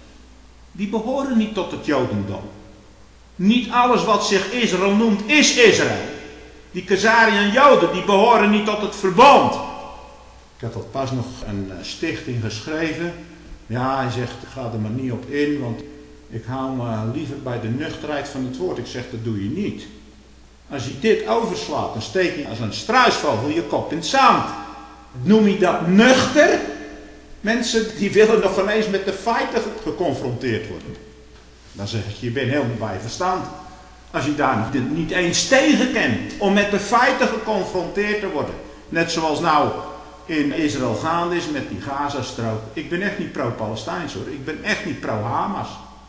Die behoren niet tot het Jodendom. Niet alles wat zich Israël noemt, is Israël. Die Khazarian Joden, die behoren niet tot het verbond. Ik had al pas nog een stichting geschreven. Ja, hij zegt, ga er maar niet op in, want ik hou me liever bij de nuchterheid van het woord. Ik zeg, dat doe je niet. Als je dit overslaat, dan steek je als een struisvogel je kop in het zand. Noem je dat nuchter? Mensen die willen nog geen eens met de feiten geconfronteerd worden. Dan zeg ik, je bent helemaal bij verstand. Als je daar niet eens tegen kent om met de feiten geconfronteerd te worden. Net zoals nou in Israël gaande is met die Gazastrook. Ik ben echt niet pro-Palestijns hoor. Ik ben echt niet pro-Hamas.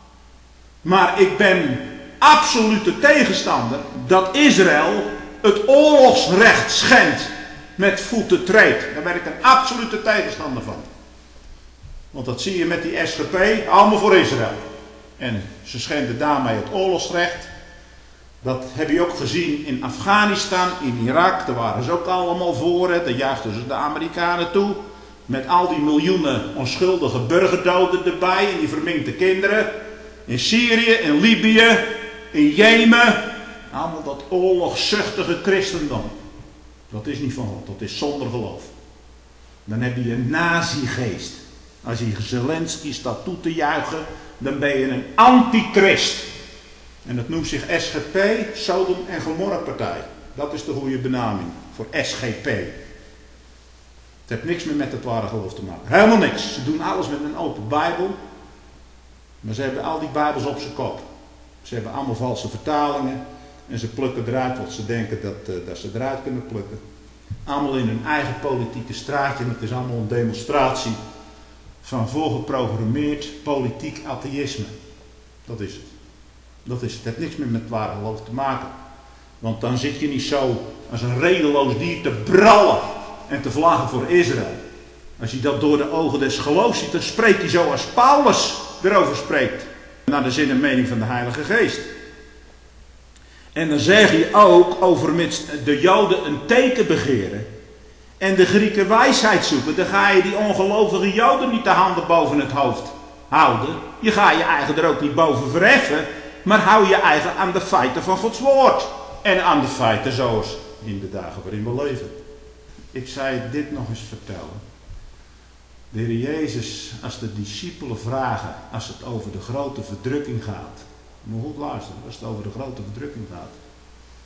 Maar ik ben absolute tegenstander dat Israël het oorlogsrecht schendt met voeten treedt. Daar ben ik een absolute tegenstander van. Want dat zie je met die S G P, allemaal voor Israël. En ze schenden daarmee het oorlogsrecht. Dat heb je ook gezien in Afghanistan, in Irak. Daar waren ze ook allemaal voor. Hè. Daar juichten ze de Amerikanen toe. Met al die miljoenen onschuldige burgerdoden erbij. En die verminkte kinderen. In Syrië, in Libië, in Jemen. Allemaal dat oorlogszuchtige christendom. Dat is niet van God, dat is zonder geloof. Dan heb je een nazi-geest. Als je Zelensky staat toe te juichen, dan ben je een antichrist. En dat noemt zich S G P, Sodom en Gomorra partij. Dat is de goede benaming voor S G P. Het heeft niks meer met het ware geloof te maken. Helemaal niks. Ze doen alles met een open Bijbel. Maar ze hebben al die Bijbels op zijn kop. Ze hebben allemaal valse vertalingen. En ze plukken eruit wat ze denken dat, uh, dat ze eruit kunnen plukken. Allemaal in hun eigen politieke straatje. En het is allemaal een demonstratie van voorgeprogrammeerd politiek atheïsme. Dat is het. Dat is het. Het heeft niks meer met het ware geloof te maken. Want dan zit je niet zo als een redeloos dier te brallen en te vlaggen voor Israël. Als je dat door de ogen des geloofs ziet, dan spreekt hij zo als Paulus erover spreekt. Naar de zin en mening van de Heilige Geest. En dan zeg je ook over mits de Joden een teken begeren en de Grieken wijsheid zoeken, dan ga je die ongelovige Joden niet de handen boven het hoofd houden. Je gaat je eigen er ook niet boven verheffen, maar hou je eigen aan de feiten van Gods woord. En aan de feiten zoals in de dagen waarin we leven. Ik zei dit nog eens vertellen. De Heer Jezus, als de discipelen vragen, als het over de grote verdrukking gaat. Moet goed luisteren, als het over de grote verdrukking gaat.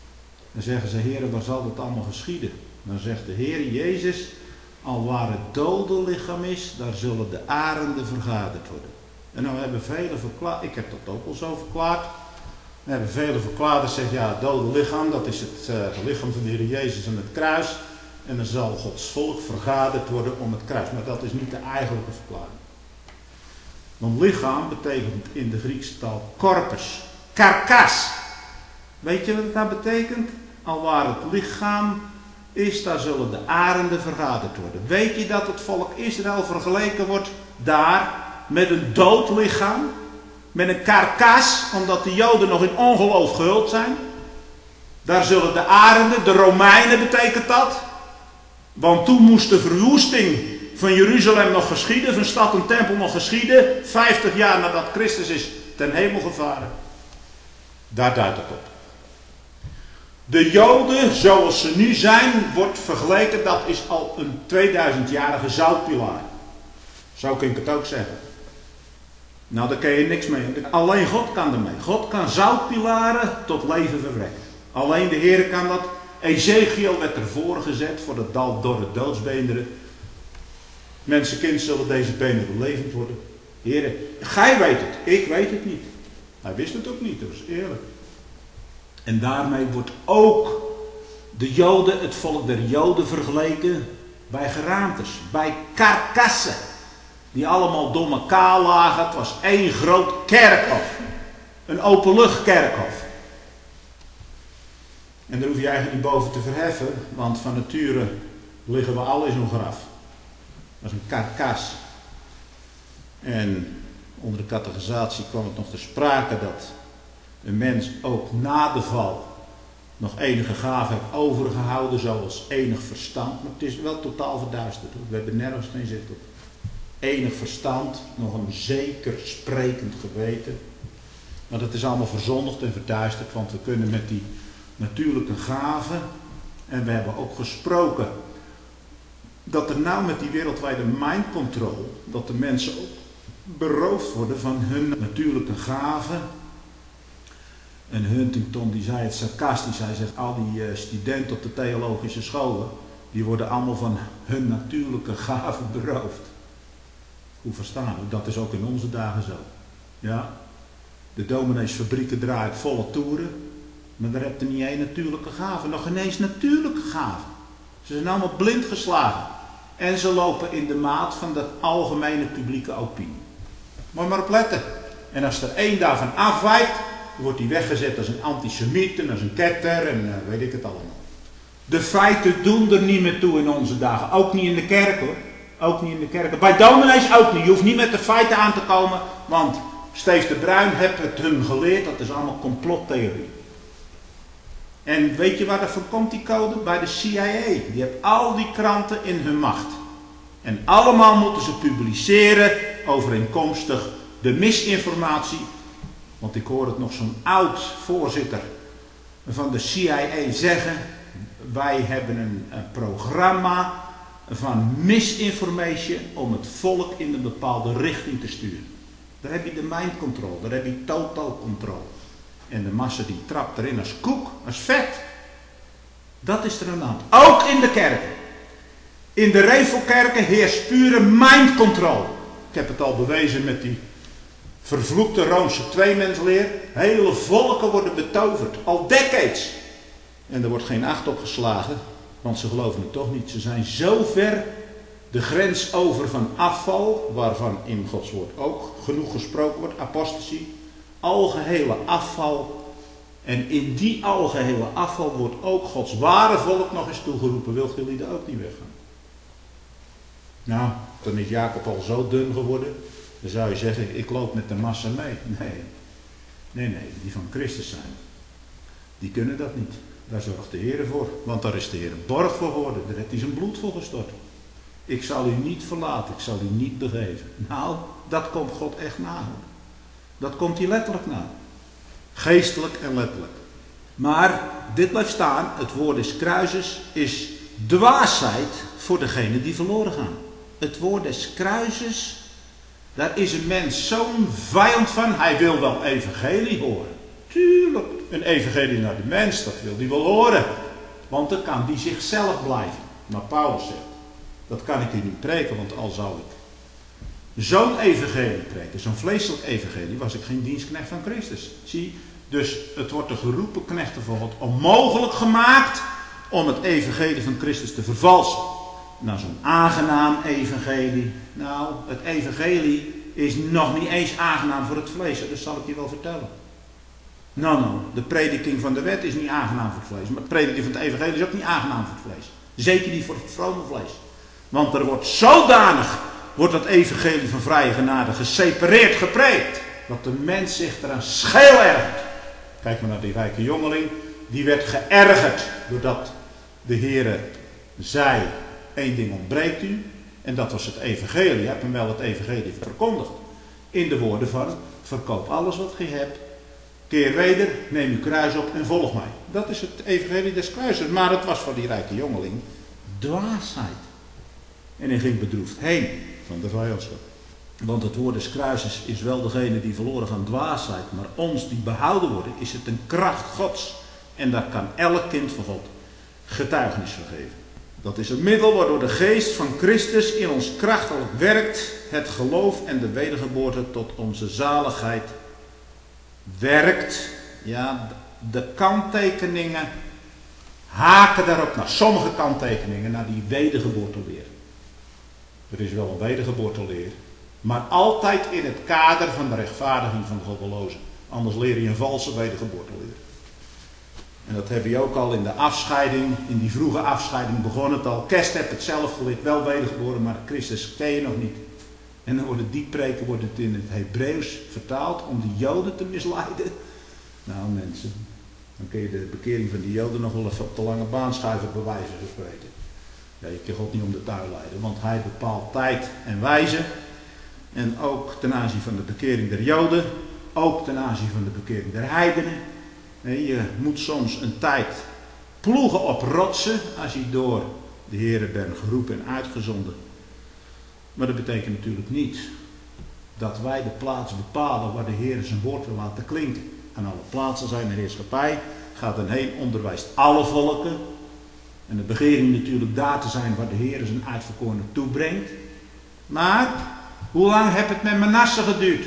Dan zeggen ze, Heer, waar zal dat allemaal geschieden? Dan zegt de Heer Jezus, al waar het dode lichaam is, daar zullen de arenden vergaderd worden. En nou hebben velen verklaard, ik heb dat ook al zo verklaard. Dan hebben vele verklaarders zeggen, ja, het dode lichaam, dat is het uh, lichaam van de Heer Jezus aan het kruis. En dan zal Gods volk vergaderd worden om het kruis. Maar dat is niet de eigenlijke verklaring. Want lichaam betekent in de Griekse taal corpus, karkas. Weet je wat het nou betekent? Al waar het lichaam is, daar zullen de arenden vergaderd worden. Weet je dat het volk Israël vergeleken wordt daar met een dood lichaam? Met een karkas, omdat de Joden nog in ongeloof gehuld zijn. Daar zullen de arenden, de Romeinen betekent dat. Want toen moest de verwoesting van Jeruzalem nog geschieden, van stad en tempel nog geschieden. Vijftig jaar nadat Christus is ten hemel gevaren. Daar duidt het op. De Joden, zoals ze nu zijn, wordt vergeleken, dat is al een tweeduizendjarige zoutpilaar. Zo kan ik het ook zeggen. Nou, daar kan je niks mee. Alleen God kan ermee. God kan zoutpilaren tot leven verwekken. Alleen de Heer kan dat. Ezekiel werd ervoor gezet voor het dal door de doodsbeenderen. Mensenkind zullen deze beenderen levend worden. Heer, gij weet het. Ik weet het niet. Hij wist het ook niet, dat is eerlijk. En daarmee wordt ook de Joden, het volk der Joden, vergeleken bij geraamtes, bij karkassen. Die allemaal door elkaar lagen. Het was één groot kerkhof. Een openluchtkerkhof. En daar hoef je eigenlijk niet boven te verheffen, want van nature liggen we alle in zo'n graf. Dat is een karkas. En onder de catechisatie kwam het nog te sprake dat een mens ook na de val nog enige gaven heeft overgehouden, zoals enig verstand. Maar het is wel totaal verduisterd. We hebben nergens geen zicht op. Enig verstand, nog een zeker sprekend geweten. Maar dat is allemaal verzondigd en verduisterd, want we kunnen met die natuurlijke gaven, en we hebben ook gesproken, dat er nou met die wereldwijde mind control, dat de mensen ook beroofd worden van hun natuurlijke gaven. En Huntington die zei het sarcastisch, hij zegt al die uh, studenten op de theologische scholen, die worden allemaal van hun natuurlijke gaven beroofd. Hoe verstaan we? Dat is ook in onze dagen zo. Ja? De domineesfabrieken draaien volle toeren, maar daar heb je niet één natuurlijke gave, nog ineens natuurlijke gaven. Ze zijn allemaal blind geslagen. En ze lopen in de maat van de algemene publieke opinie. Moet je maar op letten. En als er één daarvan afwijkt, wordt hij weggezet als een antisemiet en als een ketter en uh, weet ik het allemaal. De feiten doen er niet meer toe in onze dagen. Ook niet in de kerk hoor. Ook niet in de kerk. Bij dominees ook niet. Je hoeft niet met de feiten aan te komen. Want Steef de Bruin heeft het hun geleerd. Dat is allemaal complottheorie. En weet je waar dat van komt die code? Bij de C I A. Die heeft al die kranten in hun macht. En allemaal moeten ze publiceren overeenkomstig de misinformatie. Want ik hoor het nog zo'n oud voorzitter van de C I A zeggen. Wij hebben een, een programma van misinformation om het volk in een bepaalde richting te sturen. Daar heb je de mind control, daar heb je total control. En de massa die trapt erin als koek, als vet. Dat is er aan de hand. Ook in de kerken. In de revelkerken heerst pure mind control. Ik heb het al bewezen met die vervloekte Roomse tweemensleer. Hele volken worden betoverd. Al decades. En er wordt geen acht op geslagen. Want ze geloven het toch niet. Ze zijn zo ver de grens over van afval. Waarvan in Gods woord ook genoeg gesproken wordt. Apostasie. Algehele afval. En in die algehele afval wordt ook Gods ware volk nog eens toegeroepen. Wilt jullie er ook niet weggaan? Nou, dan is Jacob al zo dun geworden. Dan zou je zeggen, ik loop met de massa mee. Nee, nee, nee, die van Christus zijn. Die kunnen dat niet. Daar zorgt de Heer voor. Want daar is de Heer een borg voor geworden. Daar heeft hij zijn bloed voor gestort. Ik zal u niet verlaten. Ik zal u niet begeven. Nou, dat komt God echt na. Dat komt hij letterlijk na. Geestelijk en letterlijk. Maar dit blijft staan. Het woord des kruises is dwaasheid voor degenen die verloren gaan. Het woord des kruises, daar is een mens zo'n vijand van. Hij wil wel evangelie horen. Tuurlijk. een evangelie naar de mens, dat wil hij wel horen. Want dan kan die zichzelf blijven. Maar Paulus zegt, dat kan ik u niet preken, want al zou ik zo'n evangelie preken, zo'n vleeselijk evangelie, was ik geen dienstknecht van Christus. Zie, dus het wordt de geroepen knechten van God onmogelijk gemaakt om het evangelie van Christus te vervalsen. Nou, zo'n aangenaam evangelie. Nou, het evangelie is nog niet eens aangenaam voor het vlees. Dat zal ik je wel vertellen. Nou, nou, de prediking van de wet is niet aangenaam voor het vlees. Maar de prediking van het evangelie is ook niet aangenaam voor het vlees. Zeker niet voor het vrome vlees. Want er wordt zodanig, wordt dat evangelie van vrije genade gesepareerd gepreekt, dat de mens zich eraan scheel ergert. Kijk maar naar die rijke jongeling. Die werd geërgerd doordat de Heere zei, één ding ontbreekt u. En dat was het evangelie. Je hebt hem wel het evangelie verkondigd. In de woorden van, verkoop alles wat je hebt. Keer weder, neem uw kruis op en volg mij. Dat is het evangelie des kruises. Maar het was voor die rijke jongeling dwaasheid. En hij ging bedroefd heen van de vijandschap. Want het woord des kruises is wel degene die verloren gaan dwaasheid. Maar ons die behouden worden, is het een kracht Gods. En daar kan elk kind van God getuigenis van geven. Dat is een middel waardoor de geest van Christus in ons krachtelijk werkt. Het geloof en de wedergeboorte tot onze zaligheid werkt. Ja, de kanttekeningen haken daarop naar. Sommige kanttekeningen naar die wedergeboorteleer. Er is wel een wedergeboorteleer. Maar altijd in het kader van de rechtvaardiging van de goddelozen. Anders leer je een valse wedergeboorteleer. En dat heb je ook al in de afscheiding, in die vroege afscheiding begon het al. Kerst heb het zelf geleerd, wel wedergeboren, maar Christus ken je nog niet. En dan worden die preken wordt het in het Hebreeuws vertaald om de Joden te misleiden. Nou mensen, dan kun je de bekering van die Joden nog wel even op de lange baan schuiven bij wijze van spreken. Ja, je kan God niet om de tuin leiden, want hij bepaalt tijd en wijze. En ook ten aanzien van de bekering der Joden, ook ten aanzien van de bekering der heidenen. Je moet soms een tijd ploegen op rotsen als je door de Heere bent geroepen en uitgezonden. Maar dat betekent natuurlijk niet dat wij de plaats bepalen waar de Heere zijn woord wil laten klinken. Aan alle plaatsen zijn er heerschappij, gaat er heen, onderwijst alle volken. En de begering natuurlijk daar te zijn waar de Heere zijn uitverkorenen toebrengt. Maar hoe lang heeft het met Manasse geduurd?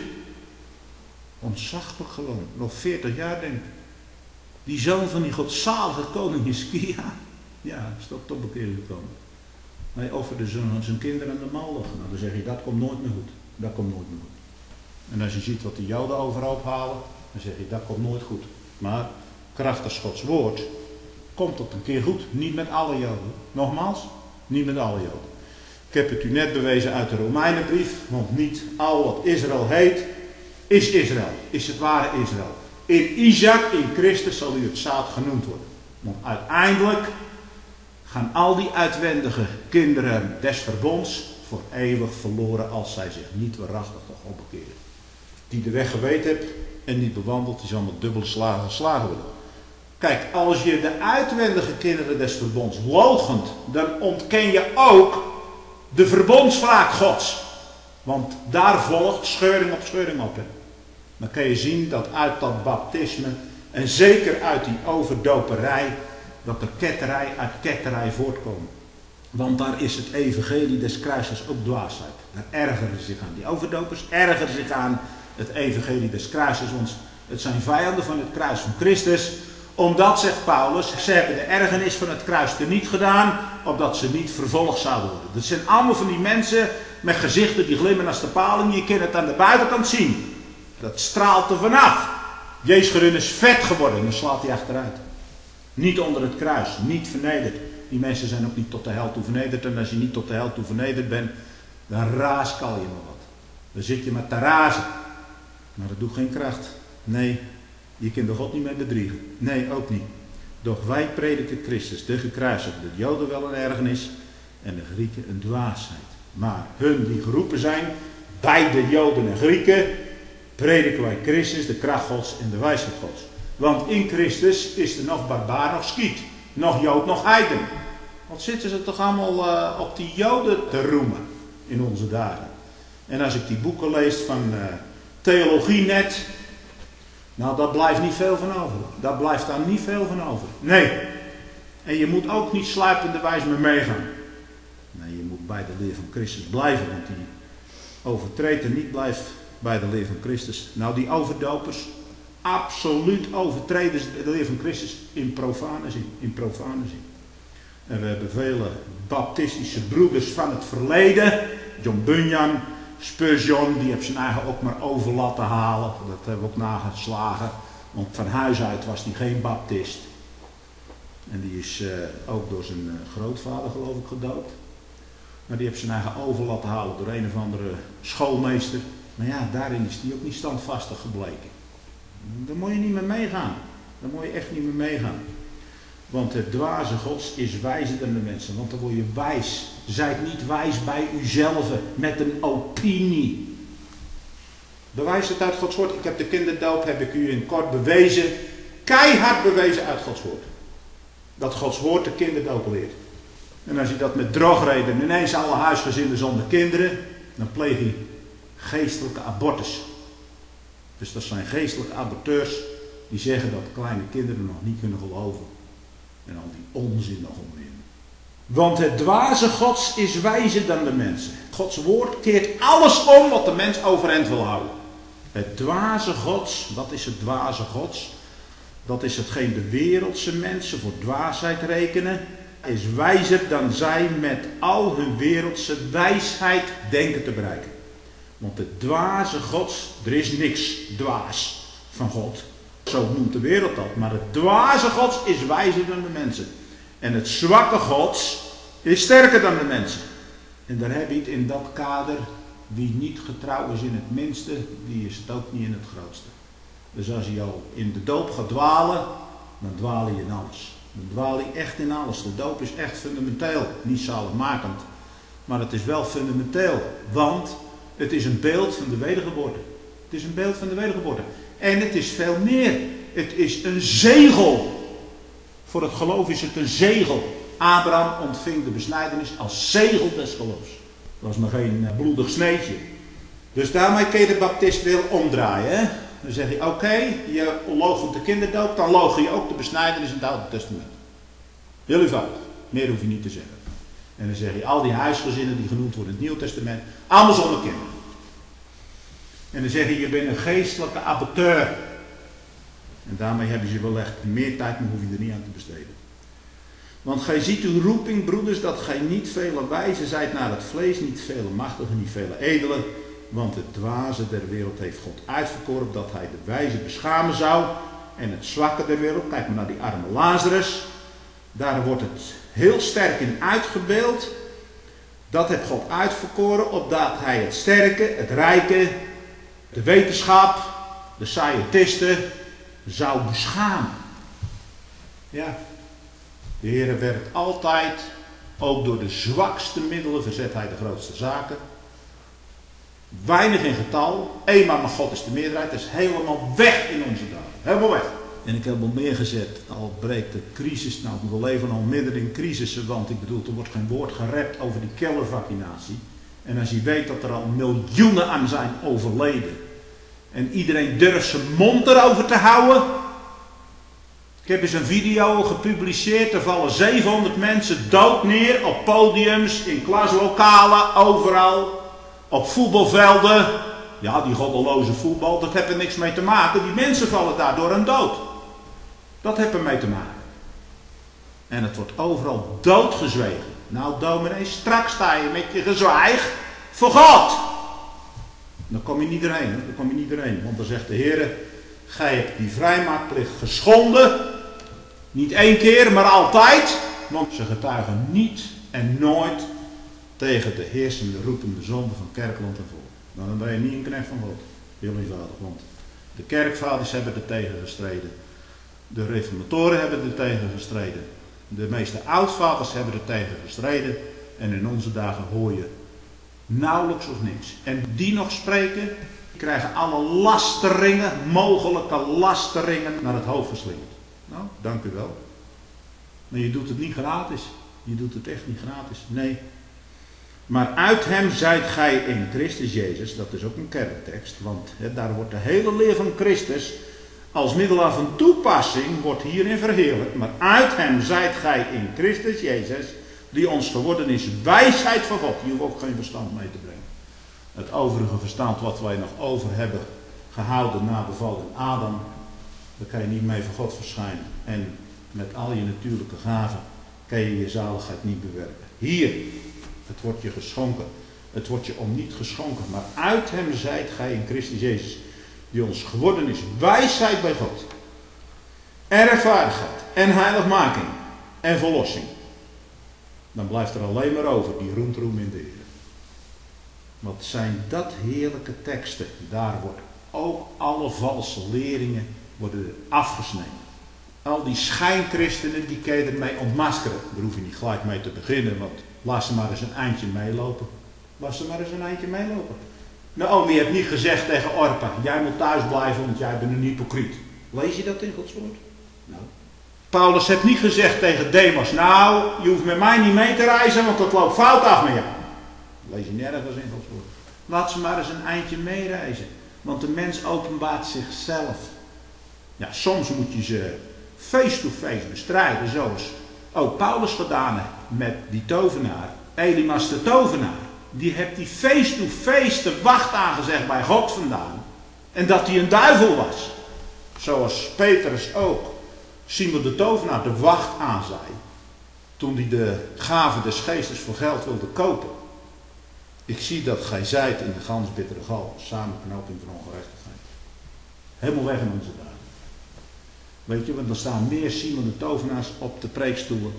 Ontzaglijk gewoon, nog veertig jaar denk ik. Die zoon van die godzalige koning Hiskia, ja, is tot tot bekering gekomen. Hij offerde zijn, zijn kinderen aan de Moloch. Nou, dan zeg je, dat komt nooit meer goed. Dat komt nooit meer goed. En als je ziet wat de Joden overhoop halen, dan zeg je, dat komt nooit goed. Maar krachtig Gods woord komt het een keer goed. Niet met alle Joden. Nogmaals, niet met alle Joden. Ik heb het u net bewezen uit de Romeinenbrief, want niet al wat Israël heet, is Israël. Is het ware Israël. In Isaac, in Christus, zal u het zaad genoemd worden. Want uiteindelijk gaan al die uitwendige kinderen des verbonds voor eeuwig verloren als zij zich niet waarachtig tot God bekeren. Die de weg geweten hebt en niet bewandeld, die zal met dubbele slagen geslagen worden. Kijk, als je de uitwendige kinderen des verbonds loochent, dan ontken je ook de verbondswraak Gods. Want daar volgt scheuring op scheuring op. Hè. Dan kan je zien dat uit dat baptisme, en zeker uit die overdoperij, dat er ketterij uit ketterij voortkomen. Want daar is het evangelie des kruises ook dwaasheid. Daar ergeren ze zich aan. Die overdopers ergeren zich aan het evangelie des kruises. Want het zijn vijanden van het kruis van Christus. Omdat, zegt Paulus, ze hebben de ergernis van het kruis teniet gedaan, opdat ze niet vervolgd zouden worden. Dat zijn allemaal van die mensen met gezichten die glimmen als de paling. Je kunt het aan de buitenkant zien. Dat straalt er vanaf. Jezus is vet geworden en dan slaat hij achteruit. Niet onder het kruis, niet vernederd. Die mensen zijn ook niet tot de hel toe vernederd. En als je niet tot de hel toe vernederd bent, dan raaskal je maar wat. Dan zit je maar te razen. Maar dat doet geen kracht. Nee, je kunt de God niet meer bedriegen. Nee, ook niet. Doch wij prediken Christus, de gekruisigde. De Joden wel een ergernis en de Grieken een dwaasheid. Maar hun die geroepen zijn, beide Joden en Grieken, prediken wij Christus, de kracht Gods en de wijsheid Gods. Want in Christus is er nog barbaar, nog Skiet. Nog Jood, nog heiden. Wat zitten ze toch allemaal uh, op die Joden te roemen in onze dagen. En als ik die boeken lees van uh, Theologie Net, Nou, daar blijft niet veel van over. Daar blijft daar niet veel van over. Nee. En je moet ook niet sluipenderwijs mee meegaan. Nee, je moet bij de leer van Christus blijven, want die overtreedt en niet blijft bij de leer van Christus. Nou, die overdopers, absoluut overtreden de leer van Christus in profane zin. In profane zin. En we hebben vele baptistische broeders van het verleden. John Bunyan, Spurgeon, die heeft zijn eigen ook maar over laten halen. Dat hebben we ook nageslagen. Want van huis uit was hij geen baptist. En die is uh, ook door zijn uh, grootvader, geloof ik, gedoopt. Maar die heeft zijn eigen over laten halen door een of andere schoolmeester. Maar ja, daarin is die ook niet standvastig gebleken. Daar moet je niet meer meegaan. Daar moet je echt niet meer meegaan. Want het dwaze gods is wijzer dan de mensen. Want dan word je wijs. Zijt niet wijs bij uzelf met een opinie. Bewijs het uit Gods woord. Ik heb de kinderdoop, heb ik u in kort bewezen. Keihard bewezen uit Gods woord. Dat Gods woord de kinderdoop leert. En als je dat met drogreden ineens alle huisgezinnen zonder kinderen, dan pleeg je geestelijke abortus. Dus dat zijn geestelijke aborteurs die zeggen dat kleine kinderen nog niet kunnen geloven. En al die onzin nog omheen. Want het dwaze gods is wijzer dan de mensen. Gods woord keert alles om wat de mens overeind wil houden. Het dwaze gods, wat is het dwaze gods? Dat is hetgeen de wereldse mensen voor dwaasheid rekenen. Is wijzer dan zij met al hun wereldse wijsheid denken te bereiken. Want het dwaze gods, er is niks dwaas van God. Zo noemt de wereld dat. Maar het dwaze gods is wijzer dan de mensen. En het zwakke gods is sterker dan de mensen. En daar heb je het in dat kader. Wie niet getrouw is in het minste, die is het ook niet in het grootste. Dus als je al in de doop gaat dwalen, dan dwaal je in alles. Dan dwaal je echt in alles. De doop is echt fundamenteel. Niet zaligmakend. Maar het is wel fundamenteel. Want het is een beeld van de wedergeboorte. Het is een beeld van de wedergeboorte. En het is veel meer. Het is een zegel. Voor het geloof is het een zegel. Abraham ontving de besnijdenis als zegel des geloofs. Dat was nog geen bloedig sneetje. Dus daarmee kun je de baptist weer omdraaien. Hè? Dan zeg je, oké, okay, je loochent de kinderdoop, dan logen je ook de besnijdenis in het Oude Testament. Heel eenvoudig. Meer hoef je niet te zeggen. En dan zeg je, al die huisgezinnen die genoemd worden in het Nieuw Testament, allemaal zonder kinderen. En dan zeg je, je bent een geestelijke aborteur. En daarmee hebben ze wel echt meer tijd, maar hoef je er niet aan te besteden. Want gij ziet uw roeping, broeders, dat gij niet vele wijzen zijt naar het vlees, niet vele machtigen, niet vele edelen. Want het dwaze der wereld heeft God uitverkoren, dat hij de wijze beschamen zou. En het zwakke der wereld, kijk maar naar die arme Lazarus. Daar wordt het heel sterk in uitgebeeld. Dat heeft God uitverkoren, opdat hij het sterke, het rijke, de wetenschap, de scientisten zou beschamen. Ja, de Heer werkt altijd, ook door de zwakste middelen verzet hij de grootste zaken. Weinig in getal, eenmaal maar God is de meerderheid, dat is helemaal weg in onze dagen. Helemaal weg. En ik heb al meer gezet, al breekt de crisis, nou we leven al midden in crisissen, want ik bedoel, er wordt geen woord gerept over die keldervaccinatie. En als je weet dat er al miljoenen aan zijn overleden, en iedereen durft zijn mond erover te houden. Ik heb eens een video gepubliceerd, er vallen zevenhonderd mensen dood neer op podiums, in klaslokalen, overal. Op voetbalvelden, ja die goddeloze voetbal, dat heeft er niks mee te maken. Die mensen vallen daardoor aan dood. Dat heeft er mee te maken. En het wordt overal doodgezwegen. Nou dominee, straks sta je met je gezwijg voor God. Dan kom je niet erheen, dan kom je niet erheen. Want dan zegt de Heer, gij hebt die vrijmaakplicht geschonden. Niet één keer, maar altijd. Want ze getuigen niet en nooit tegen de heersende, roepende zonde van kerkland en volk. Nou, dan ben je niet een knecht van God. Heel eenvoudig. Want de kerkvaders hebben er tegen gestreden. De reformatoren hebben er tegen gestreden. De meeste oudvaders hebben er tegen gestreden. En in onze dagen hoor je nauwelijks of niks. En die nog spreken, die krijgen alle lasteringen, mogelijke lasteringen, naar het hoofd geslingerd. Nou, dank u wel. Maar je doet het niet gratis. Je doet het echt niet gratis. Nee. Maar uit hem zijt gij in Christus Jezus, dat is ook een kerntekst, want he, daar wordt de hele leer van Christus als middelaar van toepassing wordt hierin verheerlijkt. Maar uit hem zijt gij in Christus Jezus, die ons geworden is wijsheid van God. Je hoeft ook geen verstand mee te brengen. Het overige verstand wat wij nog over hebben gehouden na de val in Adam, daar kan je niet mee voor God verschijnen. En met al je natuurlijke gaven kan je je zaligheid niet bewerken. Hier, het wordt je geschonken. Het wordt je om niet geschonken. Maar uit hem zijt gij in Christus Jezus, die ons geworden is wijsheid bij God. En rechtvaardigheid. En heiligmaking. En verlossing. Dan blijft er alleen maar over die roemtroem in de Heer. Wat zijn dat heerlijke teksten. Daar worden ook alle valse leringen worden afgesneden. Al die schijnchristenen, die kun je ermee ontmaskeren. Daar hoef je niet gelijk mee te beginnen, want laat ze maar eens een eindje meelopen. Laat ze maar eens een eindje meelopen. Naomi heeft niet gezegd tegen Orpa, jij moet thuis blijven, want jij bent een hypocriet. Lees je dat in Gods woord? Nou. Paulus heeft niet gezegd tegen Demas, nou, je hoeft met mij niet mee te reizen, want dat loopt fout af met jou. Lees je nergens in Gods woord. Laat ze maar eens een eindje meereizen. Want de mens openbaart zichzelf. Ja, soms moet je ze face-to-face bestrijden, zoals ook Paulus gedaan heeft met die tovenaar. Elimas de tovenaar. Die heeft die face-to-face de wacht aangezegd bij God vandaan. En dat hij een duivel was. Zoals Petrus ook Simon de tovenaar de wacht aanzei. Toen hij de gave des geestes voor geld wilde kopen. Ik zie dat gij zijt in de gans bittere gal, samenknoping van ongerechtigheid. Helemaal weg in onze dagen. Weet je, want er staan meer Simon de tovenaars op de preekstoelen.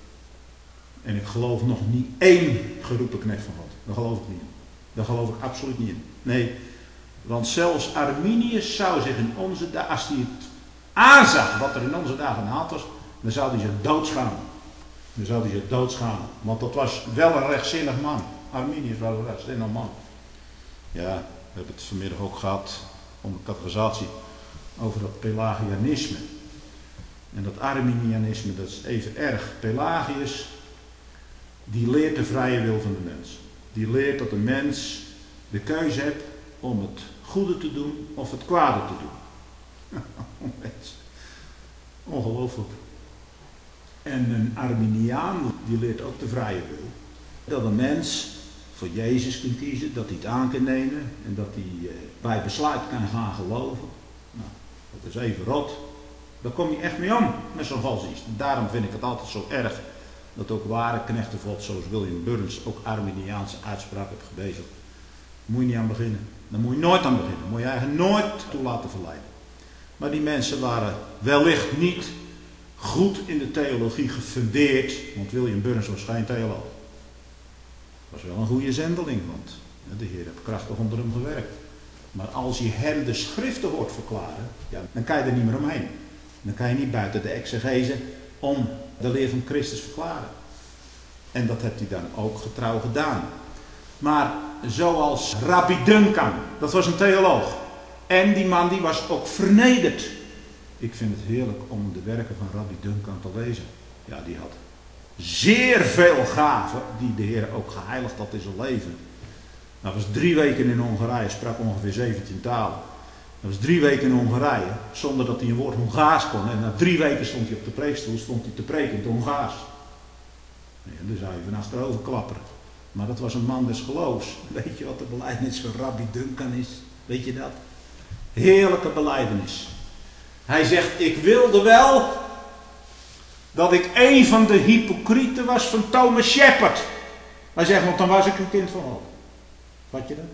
En ik geloof nog niet één geroepen knecht van God. Daar geloof ik niet in. Daar geloof ik absoluut niet in. Nee, want zelfs Arminius zou zich in onze dagen, als hij het aanzag wat er in onze dagen aan de hand was, dan zou hij zich doodschamen. Dan zou hij zich doodschamen. Want dat was wel een rechtzinnig man. Arminius was een rechtzinnig man. Ja, we hebben het vanmiddag ook gehad om de catechisatie over dat Pelagianisme. En dat Arminianisme, dat is even erg. Pelagius, die leert de vrije wil van de mens. Die leert dat de mens de keuze heeft om het goede te doen of het kwade te doen. Ongelooflijk. En een Arminiaan, die leert ook de vrije wil. Dat een mens voor Jezus kan kiezen, dat hij het aan kan nemen en dat hij bij besluit kan gaan geloven. Nou, dat is even rot. Daar kom je echt mee om met zo'n valsdienst. Daarom vind ik het altijd zo erg dat ook ware knechten van God, zoals William Burns, ook Arminiaanse uitspraak heeft gebezigd. Daar moet je niet aan beginnen. Daar moet je nooit aan beginnen. Daar moet je eigenlijk nooit toe laten verleiden. Maar die mensen waren wellicht niet goed in de theologie gefundeerd, want William Burns was geen theoloog. Was wel een goede zendeling, want de Heer heeft krachtig onder hem gewerkt. Maar als je hem de schriften hoort verklaren, ja, dan kan je er niet meer omheen. Dan kan je niet buiten de exegese om de leer van Christus verklaren. En dat heeft hij dan ook getrouw gedaan. Maar zoals Rabbi Duncan, dat was een theoloog. En die man die was ook vernederd. Ik vind het heerlijk om de werken van Rabbi Duncan te lezen. Ja, die had zeer veel gaven die de Heer ook geheiligd had in zijn leven. Hij was drie weken in Hongarije, sprak ongeveer zeventien talen. Hij was drie weken in Hongarije, zonder dat hij een woord Hongaars kon. En na drie weken stond hij op de preekstoel, stond hij te preken in het Hongaars. En dan zou je van achterover klapperen. Maar dat was een man des geloofs. Weet je wat de belijdenis van Rabbi Duncan is? Weet je dat? Heerlijke belijdenis. Hij zegt, ik wilde wel dat ik een van de hypocrieten was van Thomas Shepard. Hij zegt, want dan was ik een kind van God. Vat je dat?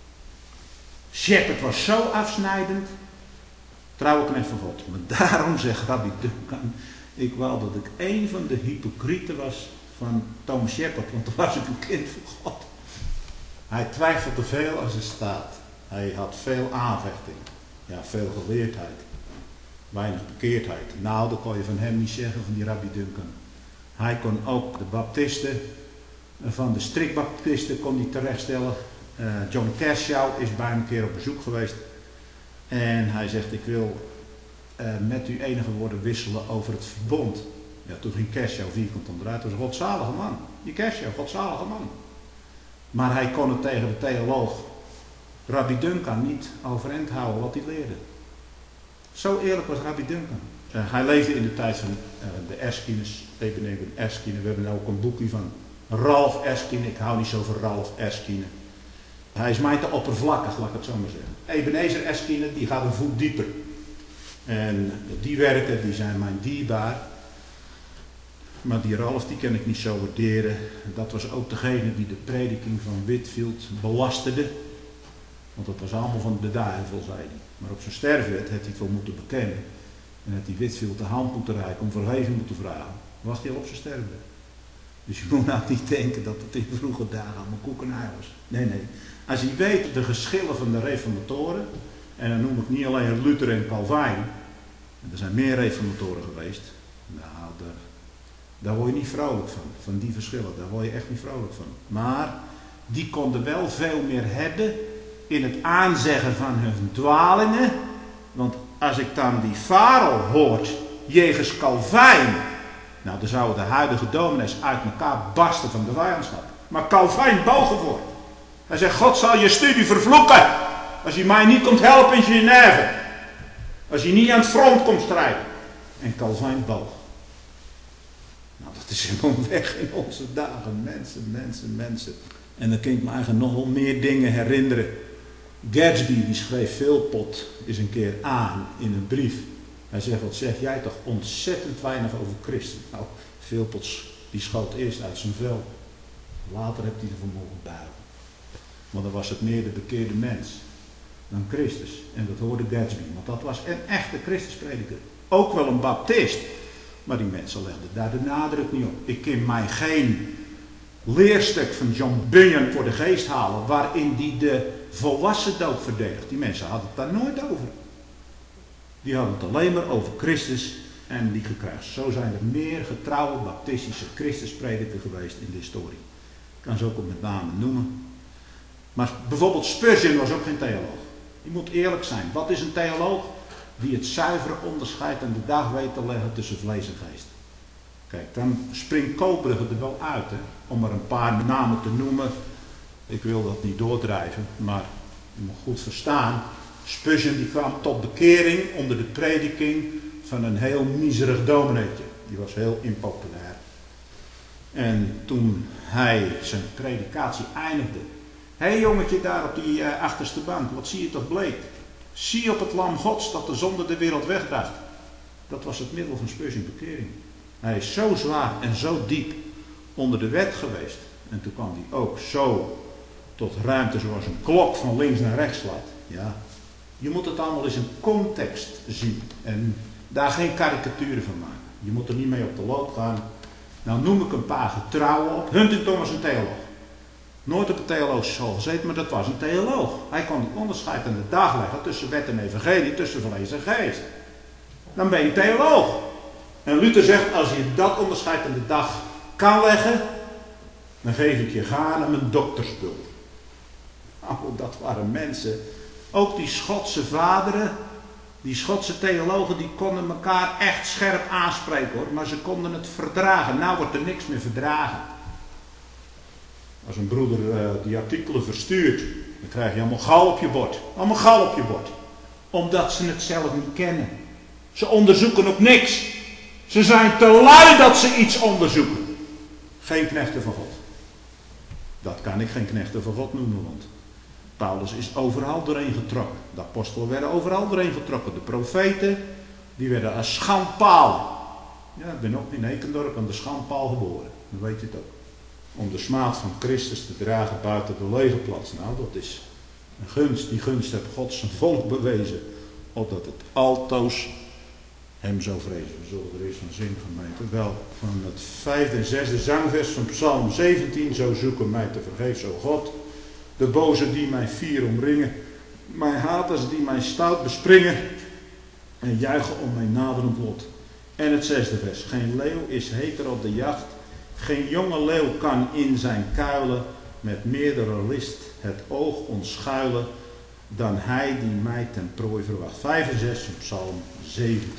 Shepard was zo afsnijdend. Trouwe knecht van God. Maar daarom zegt Rabbi Duncan, ik wou dat ik een van de hypocrieten was van Thomas Shepard. Want dan was ik een kind van God. Hij twijfelde veel als er staat. Hij had veel aanvechting. Ja, veel geleerdheid. Weinig bekeerdheid. Nou, dat kon je van hem niet zeggen, van die Rabbi Duncan. Hij kon ook de baptisten, van de strikbaptisten kon hij terechtstellen. Uh, John Kershaw is bij hem een keer op bezoek geweest. En hij zegt, ik wil uh, met u enige woorden wisselen over het verbond. Ja, toen ging Kershaw vierkant onderuit. Dat was een godzalige man. Die Kershaw, godzalige man. Maar hij kon het tegen de theoloog Rabbi Duncan niet overeind houden wat hij leerde. Zo eerlijk was Rabbi Duncan. Uh, hij leefde in de tijd van uh, de Erskines, Eben Eben Erskine. We hebben ook een boekje van Ralph Erskine. Ik hou niet zo van Ralph Erskine. Hij is mij te oppervlakkig, laat ik het zo maar zeggen. Ebenezer Erskine, die gaat een voet dieper. En die werken, die zijn mij dierbaar. Maar die Ralph, die kan ik niet zo waarderen. Dat was ook degene die de prediking van Whitefield belasterde. Want dat was allemaal van de duivel, zei hij. Maar op zijn sterfbed had hij het wel moeten bekennen. En had hij Whitefield de hand moeten reiken om vergeving moeten vragen. Was hij al op zijn sterfbed. Dus je moet nou niet denken dat het in vroege dagen allemaal koekenij was. Nee, nee. Als je weet de geschillen van de reformatoren, en dan noem ik niet alleen Luther en Calvijn, en er zijn meer reformatoren geweest, nou, daar, daar word je niet vrolijk van, van die verschillen, daar word je echt niet vrolijk van. Maar die konden wel veel meer hebben in het aanzeggen van hun dwalingen, want als ik dan die farel hoort, jegens Calvijn, nou dan zouden de huidige dominees uit elkaar barsten van de vijandschap. Maar Calvijn boog ervoor. Hij zegt, God zal je studie vervloeken als je mij niet komt helpen in Genève. Als je niet aan het front komt strijden. En Calvijn boog. Nou, dat is helemaal weg in onze dagen. Mensen, mensen, mensen. En dan kan ik me eigenlijk nog wel meer dingen herinneren. Gatsby, die schreef Philpot eens een keer aan in een brief. Hij zegt, wat zeg jij toch ontzettend weinig over Christus. Nou, Philpot die schoot eerst uit zijn vel. Later heeft hij ervoor mogen buigen. Maar dan was het meer de bekeerde mens dan Christus. En dat hoorde Gatsby. Want dat was een echte Christusprediker. Ook wel een baptist. Maar die mensen legden daar de nadruk niet op. Ik kan mij geen leerstuk van John Bunyan voor de geest halen. Waarin die de volwassen doop verdedigt. Die mensen hadden het daar nooit over. Die hadden het alleen maar over Christus en die gekruisigd. Zo zijn er meer getrouwe baptistische Christuspredikers geweest in de historie. Ik kan ze ook op met name noemen. Maar bijvoorbeeld Spurgeon was ook geen theoloog. Je moet eerlijk zijn. Wat is een theoloog? Die het zuivere onderscheid aan de dag weet te leggen tussen vlees en geest. Kijk, dan springt Koolbrugge er wel uit. Hè? Om er een paar namen te noemen. Ik wil dat niet doordrijven. Maar je moet goed verstaan. Spurgeon die kwam tot bekering onder de prediking van een heel miserig domineetje. Die was heel impopulair. En toen hij zijn predikatie eindigde. Hé hey, jongetje daar op die uh, achterste bank, wat zie je toch bleek? Zie op het lam Gods dat de zonde de wereld wegdraagt. Dat was het middel van Spurgeon bekering. Hij is zo zwaar en zo diep onder de wet geweest. En toen kwam hij ook zo tot ruimte zoals een klok van links naar rechts slaat. Ja. Je moet het allemaal eens in context zien. En daar geen karikaturen van maken. Je moet er niet mee op de loop gaan. Nou noem ik een paar getrouwen op. Huntington was een theoloog. Nooit op een theologische school gezeten, maar dat was een theoloog. Hij kon het onderscheid aan de dag leggen tussen wet en evangelie, tussen vlees en geest. Dan ben je theoloog. En Luther zegt, als je dat onderscheid aan de dag kan leggen, dan geef ik je gaarne mijn dokterspul. Nou, dat waren mensen. Ook die Schotse vaderen, die Schotse theologen, die konden elkaar echt scherp aanspreken hoor. Maar ze konden het verdragen. Nou wordt er niks meer verdragen. Als een broeder uh, die artikelen verstuurt, dan krijg je allemaal gal op je bord. Allemaal gal op je bord. Omdat ze het zelf niet kennen. Ze onderzoeken ook niks. Ze zijn te lui dat ze iets onderzoeken. Geen knechten van God. Dat kan ik geen knechten van God noemen, want Paulus is overal doorheen getrokken. De apostelen werden overal doorheen getrokken. De profeten, die werden als schandpalen. Ja, ik ben ook in Ekendorp aan de schandpaal geboren. Dan weet je het ook. Om de smaad van Christus te dragen buiten de legerplaats. Nou, dat is een gunst. Die gunst heeft God zijn volk bewezen. Opdat het altoos hem zou vrezen. We zullen er eerst van zingen, gemeente. Wel, van het vijfde en zesde zangvers van Psalm zeventien. Zo zoeken mij te vergeefs, o God. De bozen die mij fier omringen. Mijn haters die mij stout bespringen. En juichen om mijn naderend lot. En het zesde vers. Geen leeuw is heter op de jacht. Geen jonge leeuw kan in zijn kuilen met meerdere list het oog ontschuilen dan hij die mij ten prooi verwacht. vijf en zes van Psalm zeventien.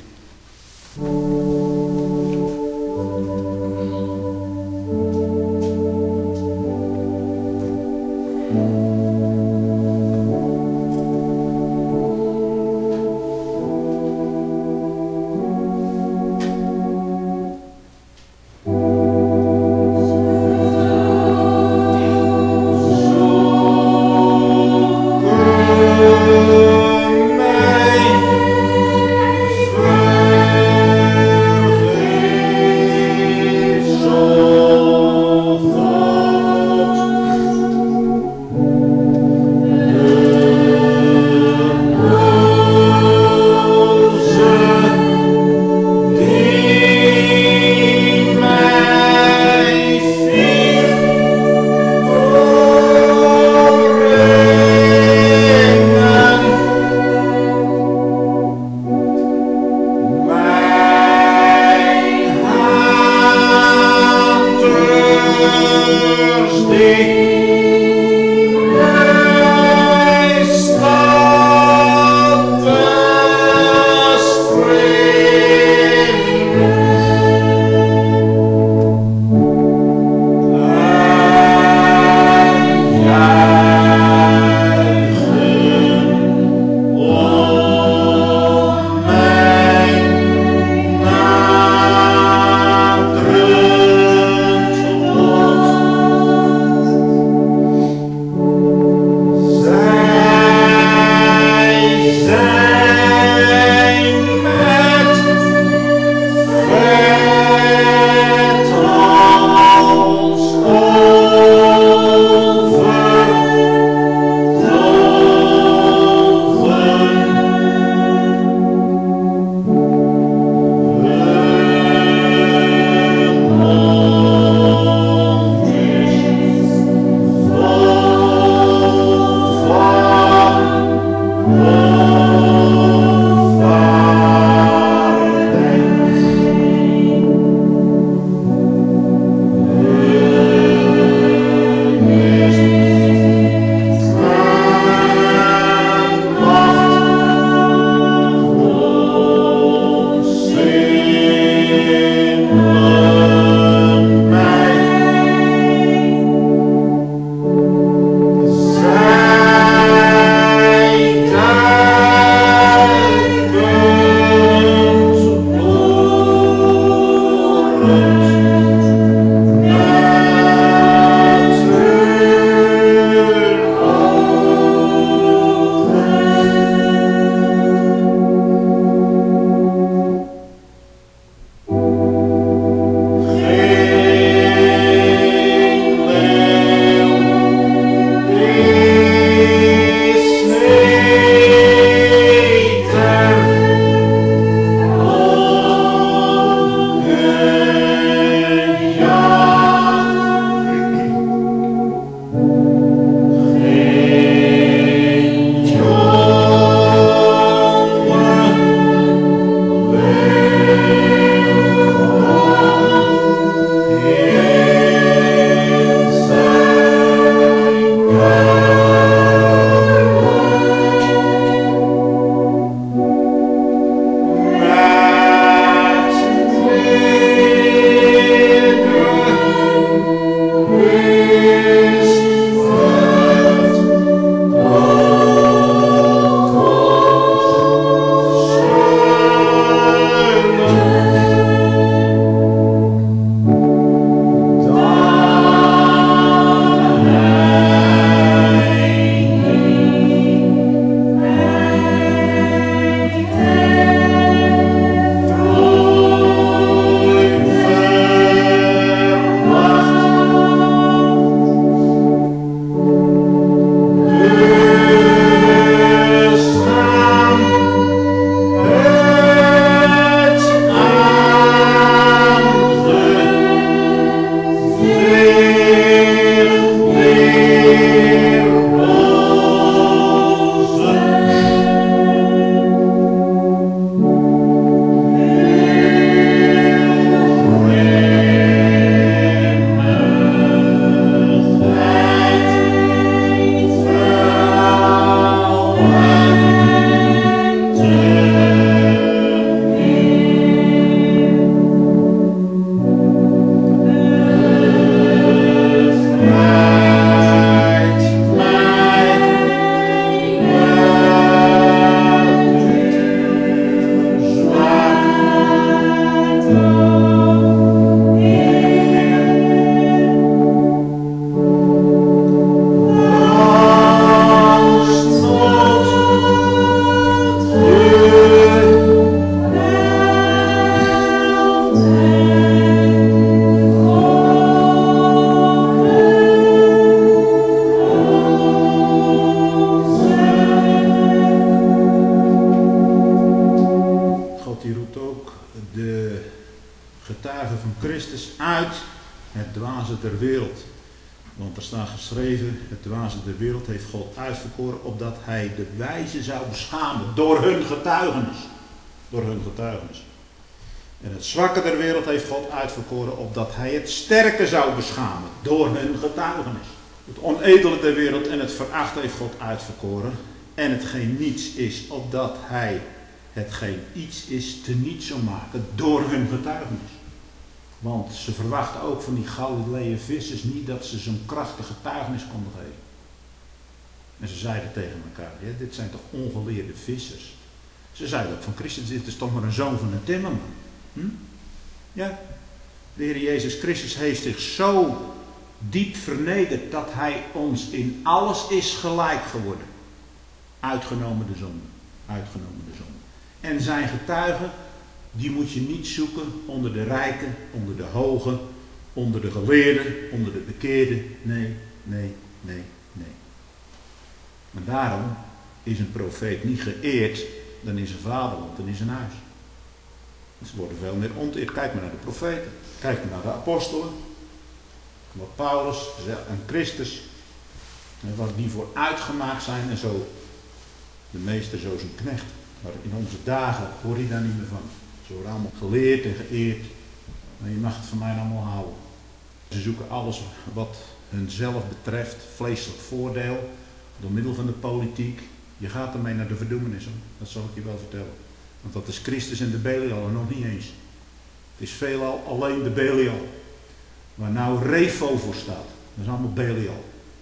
de getuigen van Christus uit het dwaze der wereld. Want er staat geschreven, het dwaze der wereld heeft God uitverkoren opdat hij de wijze zou beschamen door hun getuigenis. Door hun getuigenis. En het zwakke der wereld heeft God uitverkoren opdat hij het sterke zou beschamen door hun getuigenis. Het onedele der wereld en het veracht heeft God uitverkoren. En hetgeen niets is, opdat hij hetgeen iets is teniet zou maken door hun getuigenis. Want ze verwachten ook van die Galileeën vissers niet dat ze zo'n krachtige getuigenis konden geven. En ze zeiden tegen elkaar, ja, dit zijn toch ongeleerde vissers. Ze zeiden ook van Christus, dit is toch maar een zoon van een timmerman. Hm? Ja, de Heer Jezus Christus heeft zich zo diep vernederd dat hij ons in alles is gelijk geworden. Uitgenomen de zonde. Uitgenomen de zonde. En zijn getuigen, die moet je niet zoeken onder de rijken, onder de hogen, onder de geleerden, onder de bekeerden. Nee, nee, nee, nee. Maar daarom is een profeet niet geëerd dan in zijn vaderland en in zijn huis. Ze worden veel meer onteerd. Kijk maar naar de profeten. Kijk maar naar de apostelen. Wat Paulus en Christus, waar die voor uitgemaakt zijn en zo. De meester zo zijn knecht. Maar in onze dagen hoor je daar niet meer van. Ze worden allemaal geleerd en geëerd. Maar je mag het van mij allemaal houden. Ze zoeken alles wat hunzelf betreft, vleeselijk voordeel, door middel van de politiek. Je gaat ermee naar de verdoemenis. Dat zal ik je wel vertellen. Want dat is Christus en de Belial en nog niet eens. Het is veelal alleen de Belial. Waar nou Revo voor staat. Dat is allemaal Belial.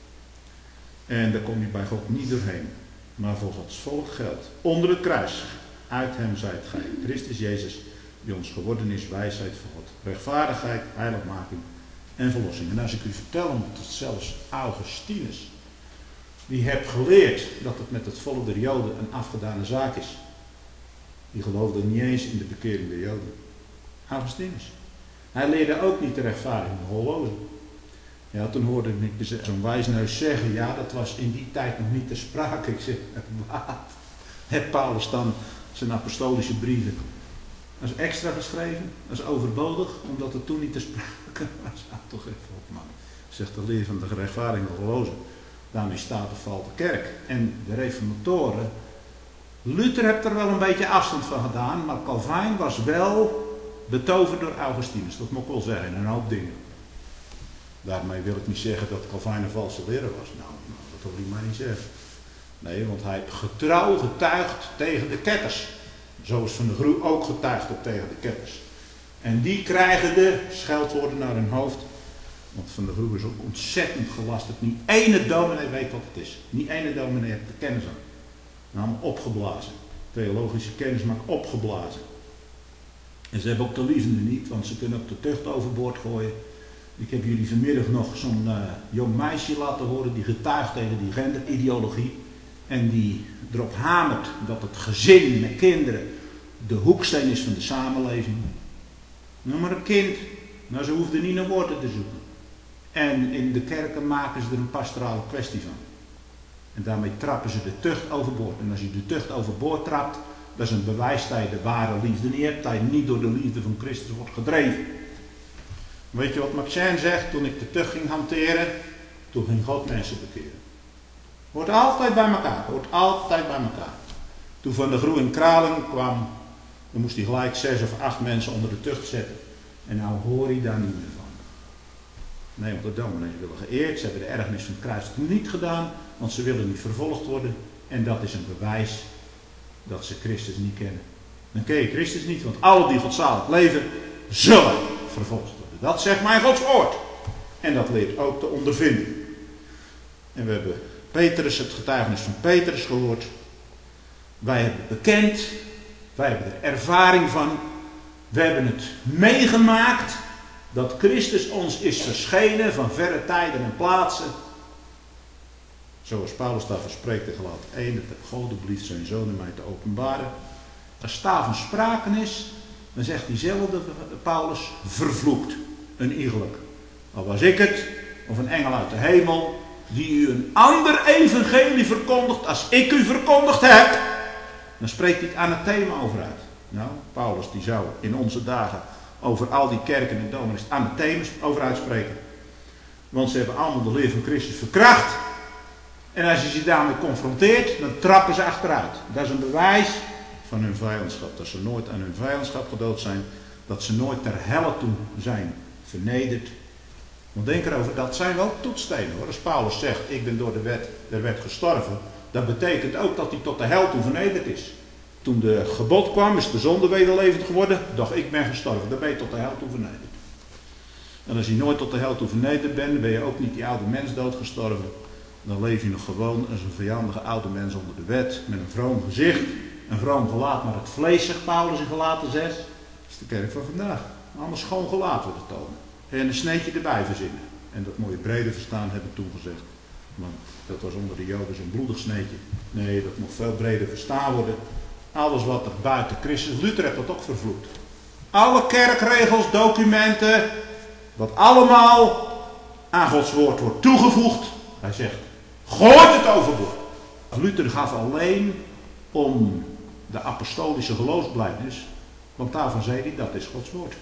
En daar kom je bij God niet doorheen. Maar voor Gods volk geldt. Onder het kruis. Uit hem zijt gij. Christus Jezus. Die ons geworden is wijsheid voor God. Rechtvaardigheid, heiligmaking en verlossing. En als ik u vertel dat zelfs Augustinus. Die heeft geleerd dat het met het volk der Joden een afgedane zaak is. Die geloofde niet eens in de bekering der Joden. Augustinus. Hij leerde ook niet de rechtvaardiging van horlogen. Ja, toen hoorde ik zo'n wijsneus zeggen, ja, dat was in die tijd nog niet ter sprake. Ik zeg, wat? Het Paulus dan zijn apostolische brieven als extra geschreven, als overbodig, omdat het toen niet ter sprake was. Ja, toch even op, man. Zegt de leer van de rechtvaardiging van horlogen. Daarmee staat of valt de kerk. En de reformatoren, Luther heeft er wel een beetje afstand van gedaan, maar Calvijn was wel betoverd door Augustinus. Dat moet ik wel zeggen, in een hoop dingen. Daarmee wil ik niet zeggen dat Calvijn een valse leraar was. Nou, dat wil ik maar niet zeggen. Nee, want hij heeft getrouw getuigd tegen de ketters. Zo is Van der Groe ook getuigd op tegen de ketters. En die krijgen de scheldwoorden naar hun hoofd. Want Van der Groe is ook ontzettend gelasterd. Niet ene dominee weet wat het is. Niet ene dominee heeft de kennis aan. Namelijk opgeblazen. Theologische kennis maakt opgeblazen. En ze hebben ook de liefde niet, want ze kunnen ook de tucht overboord gooien. Ik heb jullie vanmiddag nog zo'n uh, jong meisje laten horen die getuigt tegen die genderideologie. En die erop hamert dat het gezin met kinderen de hoeksteen is van de samenleving. Nou, maar een kind, nou, ze hoefden niet naar woorden te zoeken. En in de kerken maken ze er een pastorale kwestie van. En daarmee trappen ze de tucht overboord. En als je de tucht overboord trapt, dat is een bewijs dat je de ware liefde niet hebt, dat je niet door de liefde van Christus wordt gedreven. Weet je wat Maxine zegt? Toen ik de tucht ging hanteren, toen ging God mensen bekeren. Hoort altijd bij elkaar, hoort altijd bij elkaar. Toen Van der Groe in Kralingen kwam, dan moest hij gelijk zes of acht mensen onder de tucht zetten. En nou hoor je daar niet meer van. Nee, want de dominees willen geëerd, ze hebben de ergernis van het kruis niet gedaan, want ze willen niet vervolgd worden. En dat is een bewijs dat ze Christus niet kennen. Dan ken je Christus niet, want alle die godzalig leven, zullen vervolgd worden. Dat zegt mijn Gods woord. En dat leert ook te ondervinden. En we hebben Petrus, het getuigenis van Petrus gehoord. Wij hebben het bekend. Wij hebben er ervaring van. We hebben het meegemaakt dat Christus ons is verschenen van verre tijden en plaatsen. Zoals Paulus daarvan spreekt in Galaten één, dat God blieft zijn zoon in mij te openbaren. Als daar van sprake is, dan zegt diezelfde Paulus, vervloekt, een iegelijk. Al was ik het, of een engel uit de hemel, die u een ander evangelie verkondigt als ik u verkondigd heb, dan spreekt hij het anathema over uit. Nou, Paulus die zou in onze dagen over al die kerken en dominees anathemes over uitspreken. Want ze hebben allemaal de leer van Christus verkracht. En als je ze daarmee confronteert, dan trappen ze achteruit. Dat is een bewijs van hun vijandschap. Dat ze nooit aan hun vijandschap gedood zijn. Dat ze nooit ter helle toe zijn vernederd. Want denk erover, dat zijn wel toetsstenen hoor. Als Paulus zegt, ik ben door de wet, der wet gestorven. Dat betekent ook dat hij tot de hel toe vernederd is. Toen de gebod kwam, is de zonde wederlevend geworden. Doch ik ben gestorven. Dan ben je tot de hel toe vernederd. En als je nooit tot de hel toe vernederd bent, dan ben je ook niet die oude mens doodgestorven. Dan leef je nog gewoon als een vijandige oude mens onder de wet. Met een vroom gezicht. Een vroom gelaat, maar het vlees, zegt Paulus in Galaten zes. Dat is de kerk van vandaag. Allemaal schoon gelaat wordt het tonen. En een sneetje erbij verzinnen. En dat mooie brede verstaan hebben we toen gezegd. Want dat was onder de Joden zo'n bloedig sneetje. Nee, dat moet veel breder verstaan worden. Alles wat er buiten Christus. Luther heeft dat ook vervloekt. Alle kerkregels, documenten. Wat allemaal aan Gods woord wordt toegevoegd. Hij zegt, gooit het overboord. Luther gaf alleen om de apostolische geloofsbelijdenis. Want daarvan zei hij, dat is Gods woord.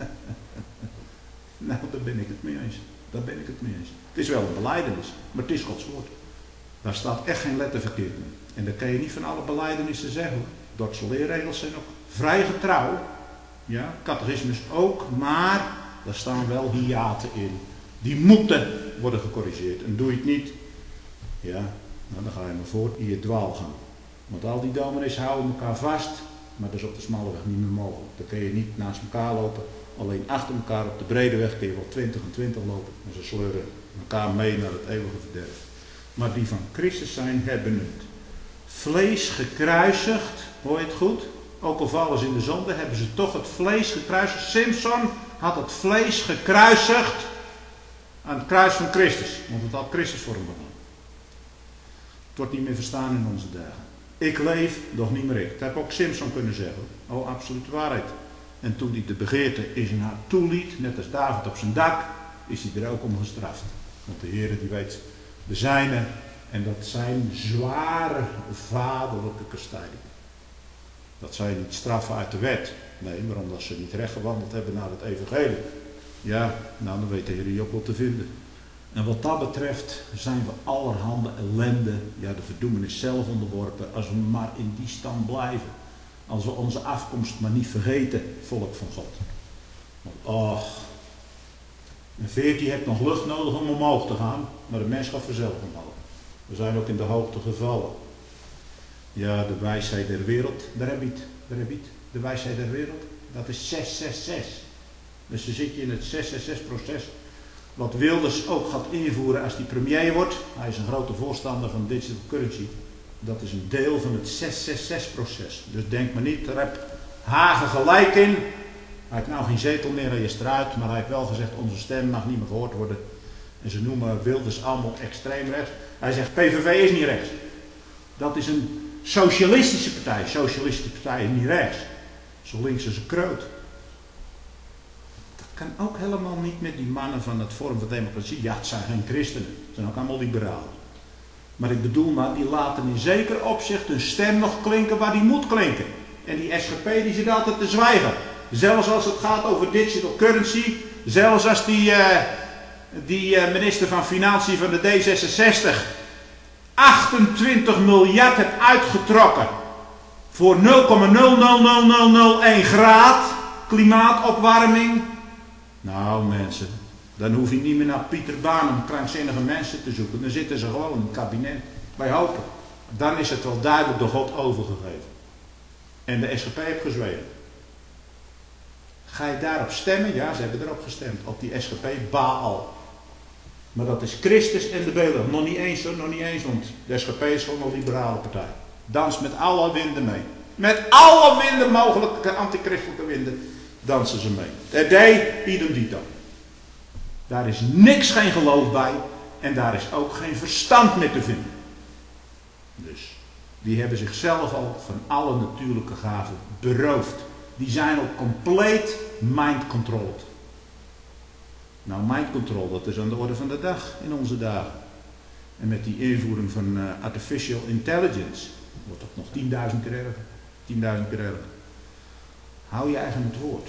Nou, daar ben ik het mee eens. Daar ben ik het mee eens. Het is wel een belijdenis, maar het is Gods woord. Daar staat echt geen letter verkeerd in. En dat kan je niet van alle belijdenissen zeggen. Dordtse leerregels zijn ook vrij getrouw. Ja, catechismus ook, maar daar staan wel hiaten in. Die moeten worden gecorrigeerd. En doe je het niet, ja, nou, dan ga je maar voor in je dwaalgang. Want al die dominees houden elkaar vast, maar dat is op de smalle weg niet meer mogelijk. Dan kun je niet naast elkaar lopen. Alleen achter elkaar op de brede weg kun je wel twintig en twintig lopen. En ze sleuren elkaar mee naar het eeuwige verderf. Maar die van Christus zijn, hebben het vlees gekruisigd. Hoor je het goed? Ook al vallen ze in de zonde, hebben ze toch het vlees gekruisigd. Simpson had het vlees gekruisigd aan het kruis van Christus. Want het had Christus voor hem gedaan. Het wordt niet meer verstaan in onze dagen. Ik leef, doch niet meer ik. Dat heb ook Simpson kunnen zeggen. Oh, absolute waarheid. En toen hij de begeerte in zijn hart toeliet, net als David op zijn dak, is hij er ook om gestraft. Want de Heer die weet de zijne, en dat zijn zware vaderlijke kastijdingen. Dat zijn niet straffen uit de wet. Nee, maar omdat ze niet recht gewandeld hebben naar het evangelie. Ja, nou dan weet de Heer je ook wat te vinden. En wat dat betreft zijn we allerhande ellende, ja de verdoemenis zelf onderworpen, als we maar in die stand blijven. Als we onze afkomst maar niet vergeten, volk van God. Want och, een veertje heeft nog lucht nodig om omhoog te gaan, maar de mens gaat vanzelf omhoog. We zijn ook in de hoogte gevallen. Ja, de wijsheid der wereld, daar heb je het, daar heb je het. De wijsheid der wereld, dat is zes zes zes. Dus dan zit je in het zes zes zes proces. Wat Wilders ook gaat invoeren als hij premier wordt. Hij is een grote voorstander van digital currency. Dat is een deel van het zes zes zes proces. Dus denk maar niet, daar heb Hagen gelijk in. Hij heeft nou geen zetel meer, hij is eruit. Maar hij heeft wel gezegd, onze stem mag niet meer gehoord worden. En ze noemen Wilders allemaal extreem rechts. Hij zegt, P V V is niet rechts. Dat is een socialistische partij. Socialistische partij is niet rechts. Zo links als een kroot. Dat kan ook helemaal niet met die mannen van het Forum voor Democratie. Ja, het zijn geen christenen. Het zijn ook allemaal liberalen. Maar ik bedoel maar, die laten in zeker opzicht hun stem nog klinken waar die moet klinken. En die S G P die zit altijd te zwijgen. Zelfs als het gaat over digital currency. Zelfs als die, uh, die uh, minister van Financiën van de D zesenzestig achtentwintig miljard heeft uitgetrokken. Voor nul komma nul nul nul nul nul één graad klimaatopwarming. Nou mensen, dan hoef je niet meer naar Pieter Baan om krankzinnige mensen te zoeken. Dan zitten ze gewoon in het kabinet. Wij hopen. Dan is het wel duidelijk door God overgegeven. En de S G P heeft gezwegen. Ga je daarop stemmen? Ja, ze hebben erop gestemd. Op die S G P Baal. Maar dat is Christus en de Belen. Nog niet eens hoor, nog niet eens. Want de S G P is gewoon een liberale partij. Dans met alle winden mee. Met alle winden, mogelijke antichristelijke winden, dansen ze mee. T D, idem dito. Daar is niks, geen geloof bij. En daar is ook geen verstand meer te vinden. Dus, die hebben zichzelf al van alle natuurlijke gaven beroofd. Die zijn ook compleet mind-controlled. Nou, mind control, dat is aan de orde van de dag in onze dagen. En met die invoering van uh, artificial intelligence wordt dat nog tienduizend keer erger. tienduizend keer erger. Hou je eigen het woord.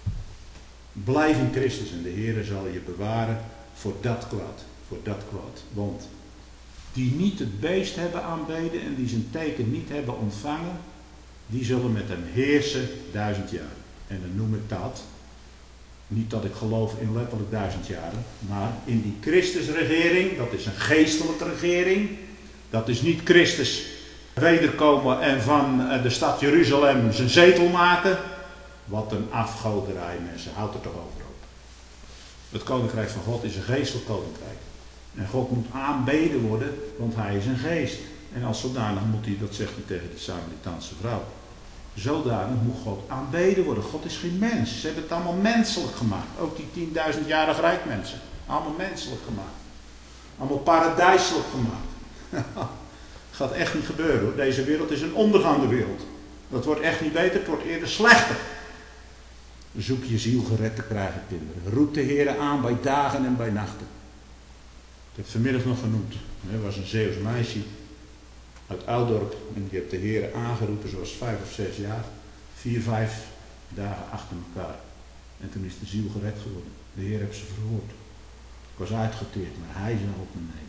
Blijf in Christus en de Heer zal je bewaren voor dat kwaad. Voor dat kwaad. Want die niet het beest hebben aanbeden en die zijn teken niet hebben ontvangen, die zullen met hem heersen duizend jaar. En dan noem ik dat, niet dat ik geloof in letterlijk duizend jaren, maar in die Christusregering, dat is een geestelijke regering. Dat is niet Christus wederkomen en van de stad Jeruzalem zijn zetel maken. Wat een afgoderij, mensen, houd er toch over op. Het koninkrijk van God is een geestelijk koninkrijk. En God moet aanbeden worden, want hij is een geest. En als zodanig moet hij, dat zegt hij tegen de Samaritaanse vrouw, zodanig moet God aanbeden worden. God is geen mens. Ze hebben het allemaal menselijk gemaakt. Ook die tienduizendjarig rijk mensen. Allemaal menselijk gemaakt. Allemaal paradijselijk gemaakt. Gaat echt niet gebeuren hoor. Deze wereld is een ondergaande wereld. Dat wordt echt niet beter, het wordt eerder slechter. Zoek je ziel gered te krijgen, kinderen. Roep de Heer aan bij dagen en bij nachten. Ik heb het vanmiddag nog genoemd. Er was een Zeeuws meisje uit Oudorp. En die heeft de Heer aangeroepen, ze was vijf of zes jaar. Vier, vijf dagen achter elkaar. En toen is de ziel gered geworden. De Heer heeft ze verhoord. Ik was uitgeteerd, maar hij zal op beneden.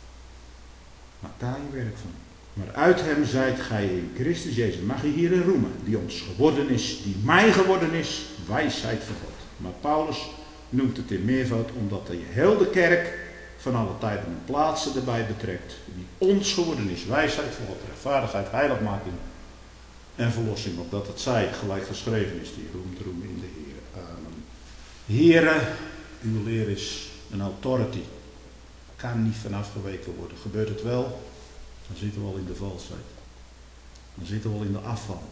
Maak daar je werk van. Maar uit hem zijt gij in Christus Jezus. Mag je hierin roemen. Die ons geworden is, die mij geworden is, wijsheid van God. Maar Paulus noemt het in meervoud omdat hij heel de kerk van alle tijden en plaatsen erbij betrekt. Die ons geworden is, wijsheid van God, rechtvaardigheid, heiligmaking en verlossing. Opdat het zij gelijk geschreven is, die roemt roem in de Heer. Amen. Here, uw leer is een authority. Kan niet van afgeweken worden. Gebeurt het wel, dan zitten we al in de valsheid. Dan zitten we al in de afval.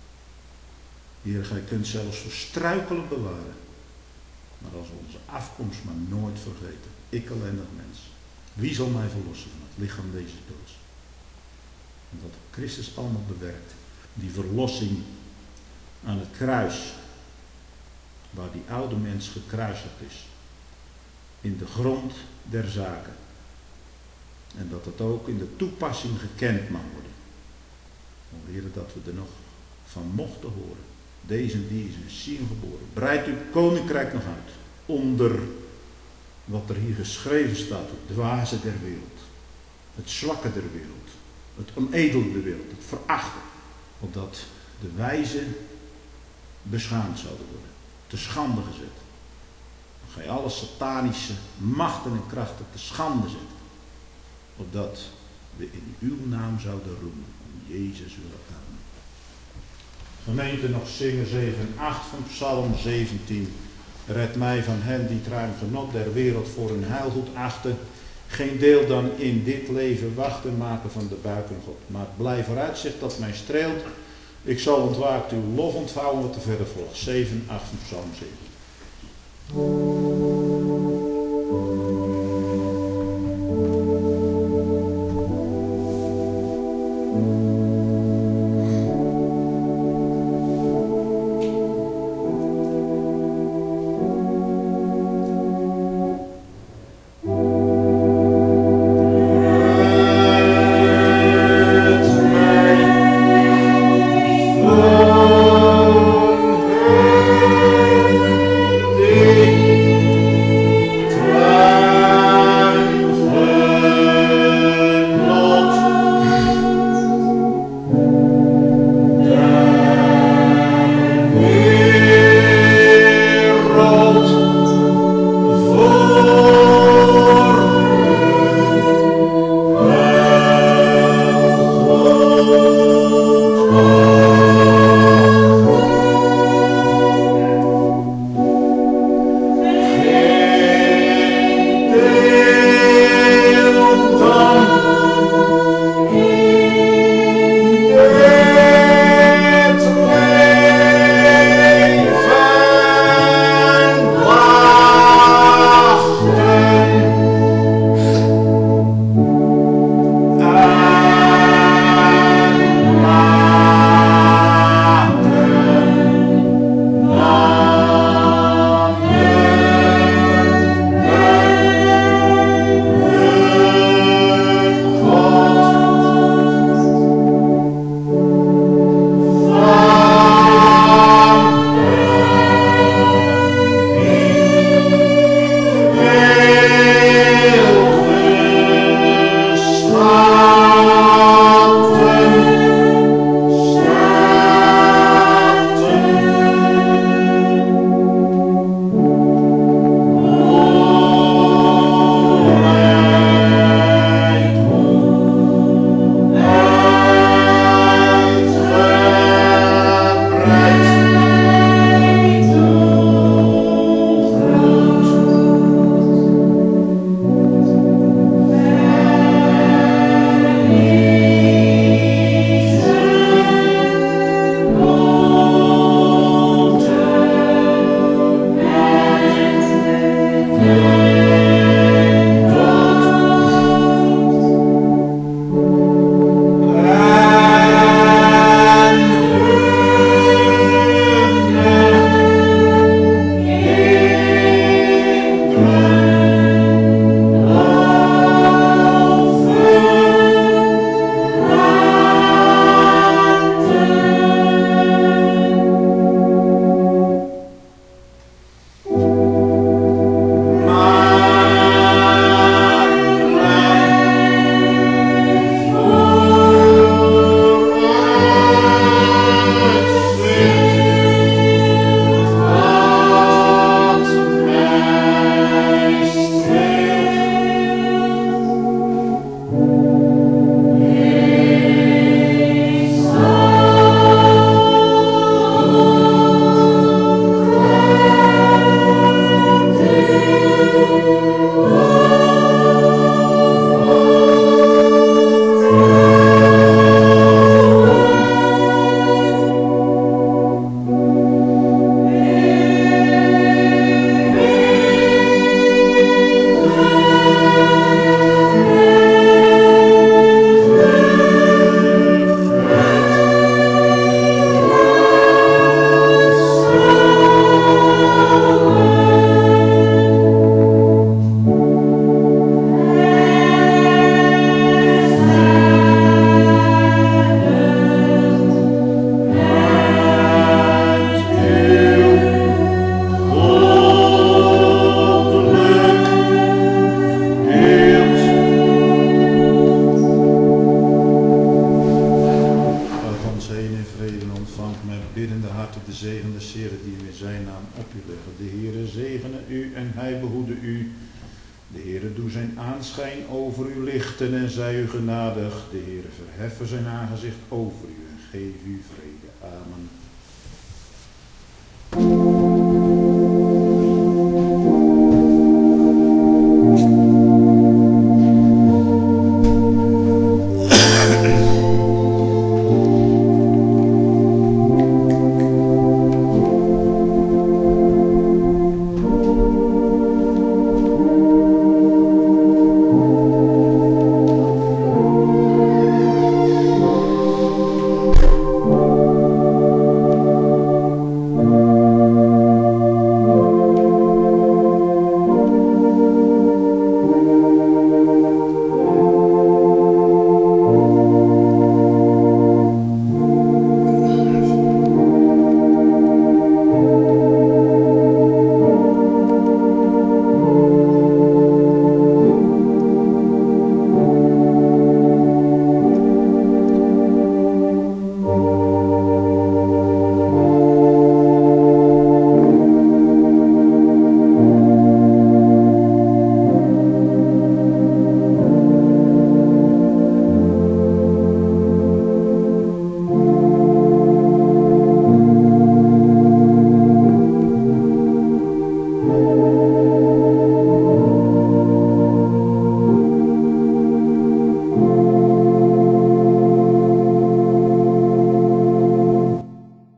Heer, gij kunt zelfs voor struikelen bewaren. Maar als we onze afkomst maar nooit vergeten. Ik ellendig mens. Wie zal mij verlossen van het lichaam deze doods? En dat Christus allemaal bewerkt. Die verlossing aan het kruis. Waar die oude mens gekruisigd is. In de grond der zaken. En dat het ook in de toepassing gekend mag worden. O Heer, dat we er nog van mochten horen. Deze die is in Sion geboren. Breidt uw koninkrijk nog uit. Onder wat er hier geschreven staat. Het dwaze der wereld. Het zwakke der wereld. Het onedele der wereld. Het verachten. Opdat de wijze beschaamd zouden worden. Te schande gezet. Dan ga je alle satanische machten en krachten te schande zetten. Opdat we in uw naam zouden roemen. Om Jezus willen gaan. Gemeente, nog zingen zeven en acht van Psalm zeventien. Red mij van hen die het ruim genot der wereld voor hun heilgoed achten. Geen deel dan in dit leven wachten maken van de buiten God. Maar blijf vooruitzicht dat mij streelt. Ik zal ontwaakt uw lof ontvouwen wat er verder volgt. zeven en acht van Psalm zeventien. Thank you. op u leggen. De Heere zegene u en hij behoede u. De Heere doe zijn aanschijn over u lichten en zij u genadig. De Heere verheffen zijn aangezicht over u en geef u vrede. Amen.